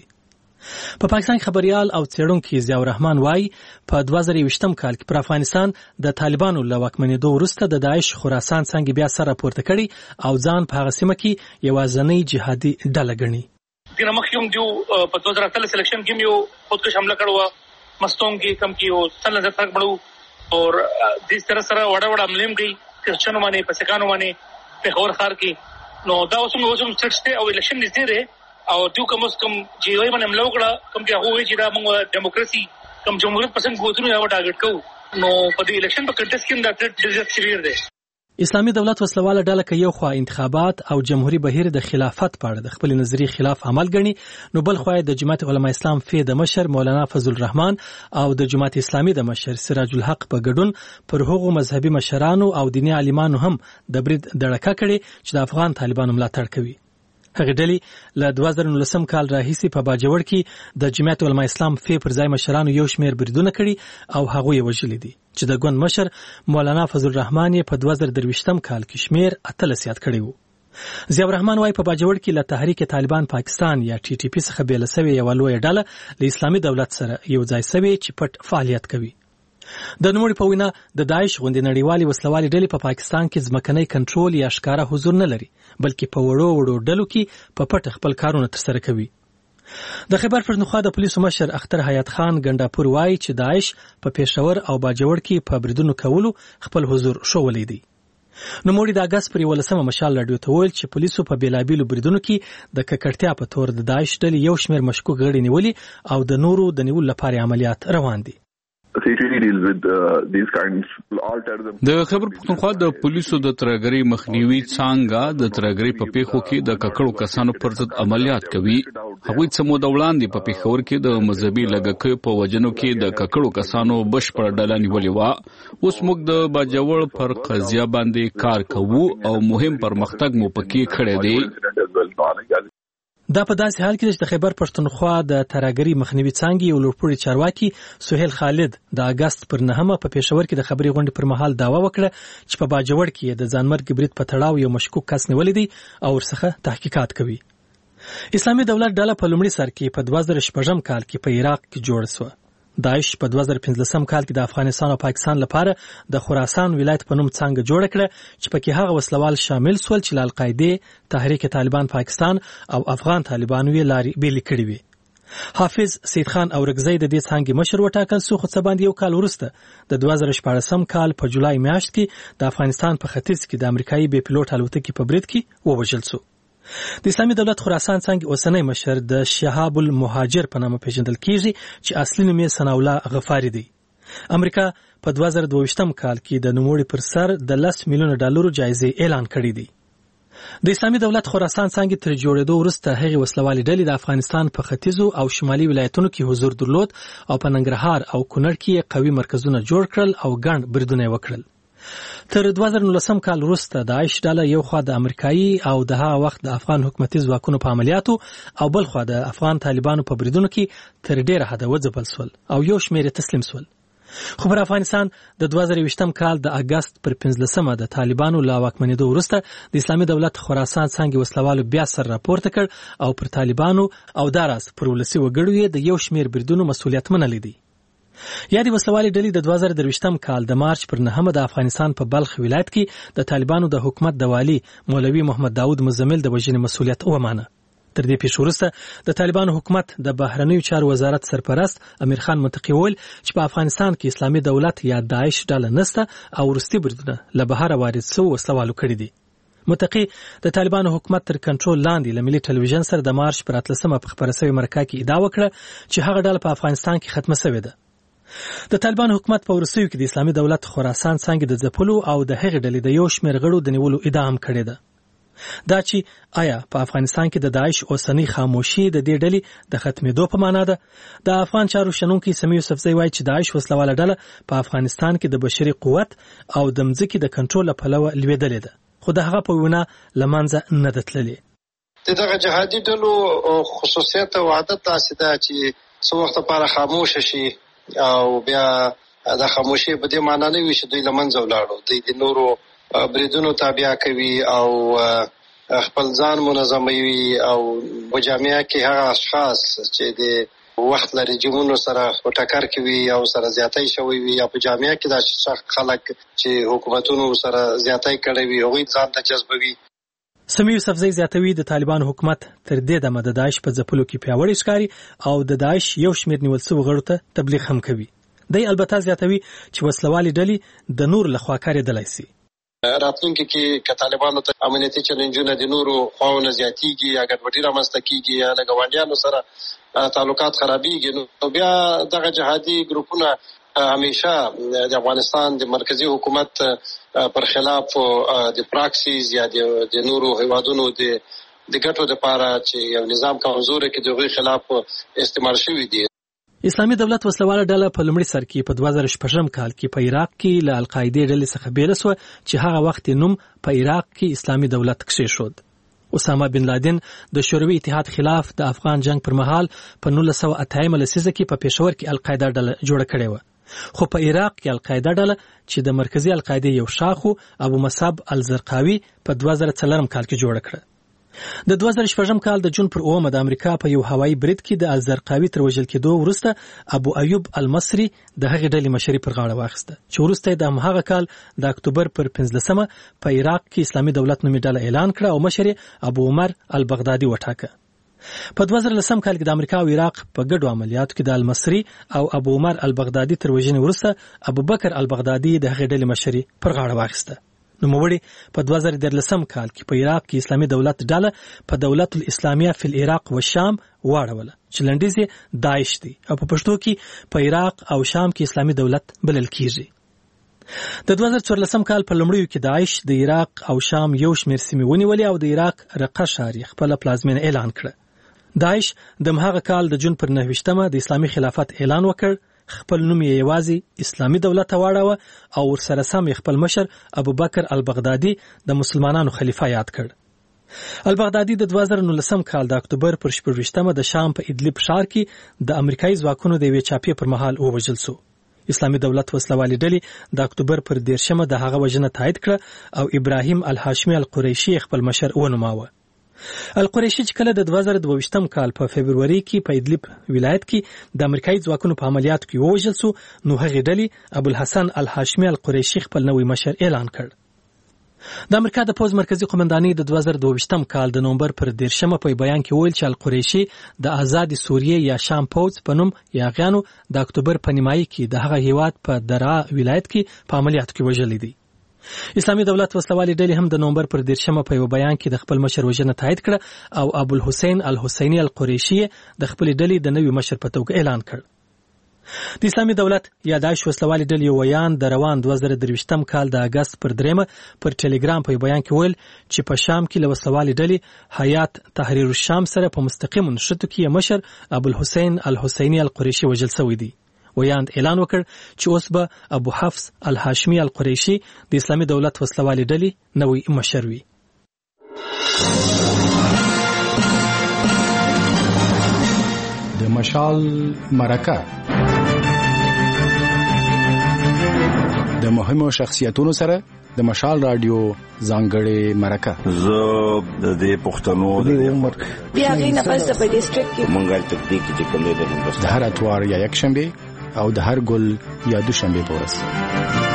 په پاکستان خبريال او څېړونکي ضیاء الرحمن وايي په دوه زره یوویشتم کال کې پر افغانستان د طالبانو له واکمنېدو وروسته د داعش خراسان څنګه بیا سر راپورته کړي او ځان په هغه سیمه کې یوازینۍ جهادي ډله ګڼي. دغه مخکوم جو په دوه زره اتلس سلیکشن کې یو خودکش حمله کړو مستون کې کم کیو سل نظر فرق بڑھو اور جس طرح سره وړه وړه عملیم گئی کرچنو باندې پسکانو باندې په خور خار کې نو دا اوسم اوسم سټسته او الیکشن نږدې ده او دوی کوم کم جیوي باندې عملو کړه کم کې هغه چې دا موږ دیموکراسي کم جمهوریت پسند ګوتونه یو ټارګټ کوو نو په دې الیکشن په کنټیسټ کې دا ډېر سیویر ده. اسلامي دولت وسلواله ډله کې یو خوا انتخابات او جمهوریت بهیر د خلافت په اړه د خپل نظریې خلاف عمل غني، نو بل خو د جماعت علماء اسلام فی د مشر مولانا فضل الرحمن او د جماعت اسلامي د مشر سراج الحق په ګډون پر هغو مذهبي مشرانو او دیني عالمانو هم د برید دړکه کړي چې د افغان طالبانو ملاتړ کوي. هغه ډلې له دوه زره نولسم کال راهیسې په باجوړ کې د جماعت علماء اسلام فی پر ځای مشرانو یو شمېر بریدونه کړي او هغه یې وژلي دي چې د ګوند مشر مولانا فضل الرحمن یې په دوه زره درویشتم کال کې شمېر اتلس یاد کړی وو. ضیاء الرحمن وايي په باجوړ کې له تحریک طالبان پاکستان یا ټي ټي پی څخه بیل شوی یو لوی ډله له اسلامي دولت سره یو ځای شوی چې پټ فعالیت کوي. د نوموړي په وینا د داعش غوندې نړیوالې وسلوالې ډلې په پاکستان کې ځمکنی کنټرول یا ښکاره حضور نه لري، بلکې په وړو وړو ډلو کې په پټه خپل کارونه ترسره کوي. د خیبر پښتونخوا د پولیسو مشر اختر حیات خان ګنډاپور وايي چې داعش په پېښور او باجوړ کې په بریدونو کولو خپل حضور ښوولی دی. نوموړي د اګست پر یولسمه مشال راډیو ته وویل چې پولیسو په بیلابیلو بریدونو کې د ککړتیا په تور د داعش ډلې یو شمېر مشکوک غړي نیولي او د نورو د نیولو لپاره عملیات روان دي. د خیبر پښتونخوا د پولیسو د ترهګرۍ مخنیوي څانګه د ترهګرۍ په پیښو کې د ککړو کسانو پر ضد عملیات کوي. هغوی څه موده وړاندې په پېښور کې د مذهبي لږکیو په وژنو کې د ککړو کسانو بشپړه ډله نیولې وه. اوس موږ د باجوړ پر قضیه باندې کار کوو او مهم پرمختګ مو پکې کړی دی. دا په داسې حال کې چې د خیبر پښتونخوا د ترهګرۍ مخنیوي څانګې یو لوړپوړي چارواکي سهیل خالد د اګست پر نهمه په پېښور کې د خبري غونډې پر مهال دعوا وکړه چې په باجوړ کې د ځانمرګ برید په تړاو یو مشکوک کس نیولې دی او ورڅخه تحقیقات کوي. اسلامي دولت ډله په لومړي سر کې په دوه زره شپږم کال کې په عراق کې جوړه شوه. داعش په دوه زره پنځلسم کال کې د افغانستان او پاکستان لپاره د خراسان ولایت په نوم څنګه جوړه کړه چې پکې هغه وسلوال شامل سول چې له القاعده، تحریک طالبان پاکستان او افغان طالبانو یې لارې بیلې کړې وي. حافظ سید خان اورګزی د دې څنګه مشر وټاکل سو، خو څه باندې یو کال وروسته د دوه زره شپږم کال په جولای میاشت کې د افغانستان په ختیځ کې د امریکایي بې پیلوټ الوتکې په برید کې ووژل سو. د اسلامي دولت خراسان څنګه اوسنی مشر د شهاب المهاجر په نامه پیژندل کیږي چې اصلي نوم یې ثناء الله غفاری دی. امریکا په دوه زره دوه ویشتم کال کې د نوموړي پر سر د لس میلیونه ډالرو جایزې اعلان کړې دي. د اسلامي دولت خراسان څنګه تر جوړېدو وروسته هغې وسلوالې ډلې د افغانستان په ختیځو او شمالي ولایتونو کې حضور درلود او په ننګرهار او کونړ کې قوي مرکزونه جوړ کړل او ګڼ بریدونه وکړل. تر دوه زره نولسم کال وروسته د داعش ډله یو خوا د امریکایي او د هغه وخت د افغان حکومتي ځواکونو په عملیاتو او بل خوا د افغان طالبانو په بریدونو کې تر ډیره حده وځپل سول او یو شمېر تسلیم سول. خو پر افغانستان د دوه زره ویشتم کال د اګست پر پنځلسمه د طالبانو لا واکمنېدو وروسته د اسلامي دولت خراسان څنګه وسلوالو بیا سر راپورته کړ او پر طالبانو او داراز پر ولسي وګړو د یو شمېر بریدونو مسؤلیت منلی دی. یا د وسلوالې ډلې د دوه زره درویشتم کال د مارچ پر نهمه د افغانستان په بلخ ولایت کې د طالبانو د حکومت د والي مولوي محمد داود مزمل د وژنې مسؤلیت ومانه. تر دې پیښې وروسته د طالبانو حکومت د بهرنیو چارو وزارت سرپرست امیر خان منطقي وویل چې په افغانستان کې اسلامي دولت یا داعش ډله نسته او وروستي بریدونه له بهره وارد سوي وسلوالو کړي دي. منطقي د طالبانو حکومت تر کنټرول لاندې له ملي ټلویزیون سره د مارچ پر اتلسمه په خپره سوې مرکه کې ادعا وکړه چې هغه ډله په افغانستان کې ختمه سوې ده. د طالبانو حکومت په وروستیو کې د اسلامي دولت خراسان څنګه د ځپلو او د هغې ډلې د یو شمېر غړو د نیولو ادعا هم کړې ده. دا چې آیا په افغانستان کې د داعش اوسنۍ خاموشي د دې ډلې د ختمېدو په معنا ده؟ د افغان چارو شنونکي سمیع یوسفزی وایي چې داعش وسلواله ډله په افغانستان کې د بشري قوت او د مځکې د کنټرول له پلوه لوېدلې ده، خو د هغه په وینا له منځه نه ده تللې. د دغه جهادي ډلو خصوصیت او عادت داسې ده چې څه وخت لپاره خاموشه شي او بیا د خاموشي په دې معنا نه وي چې دوی له منځه ولاړو، دوی د نورو بریدونو تابع کوي او خپل ځان منظموي او په جامعه کې هغه اشخاص چې د وخت له رژیمونو سره په ټکر کې وي او سره زیاتۍ شوي وي یا په جامعه کې د خلک چې حکومتونو سره زیاتۍ کړې وي هغوی ځان ته جذبوي. سمیع یوسفزی زیاتوي د طالبانو حکومت تر دې دمه د داعش په ځپلو کې پیاوړی ښکاري او د داعش یو شمېر نیول سوي غړو ته تبلیغ هم کوي. دی البته زیاتوي چې وسلوالې ډلې د نور لخوا کارېدلی سي. راتلونکي کې که طالبانو ته امنیتي چلنجونه د نورو خواونه زیاتېږي یا ګډوډي رامنځته کېږي یا له ګاونډیانو سره تعلقات خرابېږي نو بیا دغه جهادي ګروپونه همیشه د افغانستان د مرکزي حکومت پر خلاف د پراکسیز یا د نورو هیوادونو د د ګټو لپاره چې یو نظام کمزوری کې د هغوی خلاف استعمال شوي دي. اسلامي دولت وسلواله ډله په لومړي سر کې په دوه زره شپږم کال کې په عراق کې له القاعدې ډلې څخه بیله سوه چې هغه وخت نوم په عراق کې اسلامي دولت کښېښود. اسامه بن لادن د شوروي اتحاد خلاف د افغان جنگ پر مهال په نولس سوه اتیایمه لسیزه کې په پېښور کې القاعده ډله جوړه کړې وه، خو په عراق کې القاعده ډله چې د مرکزي القاعدې یو شاخو ابو مصعب الزرقاوي په دوه زره څلورم کال کې جوړه کړه. د دوه زره شپږم کال د جون پر اوومه د امریکا په یو هوایي برید کې د الزرقاوي تر وژل کېدو وروسته ابو ایوب المصري د هغې ډلې مشري پر غاړه واخیسته چې وروسته یې د همهغه کال د اکتوبر پر پنځلسمه په عراق کې اسلامي دولت نومې ډله اعلان کړه او مشر یې ابو عمر البغدادي وټاکه. په دوه زره لسم کال کې د امریکا او عراق په ګډو عملیاتو کې د المصري او ابو عمر البغدادي تر وژنې وروسته ابوبکر البغدادي د هغې ډلې مشري پر غاړه واخیسته. نوموړي په دوه زره دیارلسم کال کې په عراق کې اسلامي دولت ډله په دولت الاسلامیه فی العراق و شام واړوله چې لنډیز یې داعش دی او په پښتو کې په عراق او شام کې اسلامي دولت بلل کیږي. د دوه زره څوارلسم کال په لومړیو کې داعش د عراق او شام یو شمېر سیمې ونیولې او د عراق رقه ښار یې خپله پلازمینه اعلان کړه. داعش د همهغه کال د جون پر نهویشتمه د اسلامي خلافت اعلان وکړ، خپل نوم یې یوازې اسلامي دولت ته واړاوه او ورسره سم یې خپل مشر ابوبکر البغدادي د مسلمانانو خلیفه یاد کړ. البغدادي د دوه زره نولسم کال د اکتوبر پر شپږویشتمه د شام په ادلب ښار کې د امریکایي ځواکونو د یوې چاپې پر مهال ووژل سو. اسلامي دولت وسلوالې ډلې د اکتوبر پر دیرشمه د هغه وژنه تایید کړه او ابراهیم الهاشمي القریشي خپل مشر ونوماوه. القریشي چې کله د دوه زره دوه ویشتم کال په فبروري کې په ادلب ولایت کې د امریکایي ځواکونو په عملیاتو کې ووژل سو نو هغې ډلې ابوالحسن الهاشمي القریشي خپل نوی مشر اعلان کړ. د امریکا د پوځ مرکزي قومندانۍ د دوه زره دوه ویشتم کال د نومبر پر دیرشمه په بیان کې ویل چې القریشي د آزاد سوریې یا شام پوځ په نوم یاغیانو د اکتوبر په نیمایي کې د هغه هیواد په درعا ولایت کې په عملیاتو کې وژلی دی. اسلامي دولت وسلوالي ډلې هم د نومبر پر دیرشمه په یو بیان کې د خپل مشر وژنه تایید کړه او ابو الحسین الحسینی القریشی د خپل ډلې د نوي مشر په توګه اعلان کړ. د اسلامي دولت یا داعش وسلوالي ډلې ویان د روان دوه زره درویشتم کال د اگست پر دریمه پر ټلګرام په بیان کې ویل چې په شام کې له وسلوالي ډلې حیات تحریر الشام سره په مستقیم نشټو کې مشر ابو الحسین الحسینی القریشی وژل شوی دی. ویاند اعلان وکړ چې اوس به ابو حفص الهاشمی القریشی د اسلامي دولت وسلوالي ډلې نوی مشر وي. د مشال مرکه د مهمو شخصیتونو سره د مشال رادیو ځانګړې مرکه. زه د دې پښتنو د عمر بیا غي نه پس په ډیسټریکټ کې مونږه تکتیک چې کوم دی د هر اتوار یا یک شنبه او د هر ګل یا دوشنبه پورس.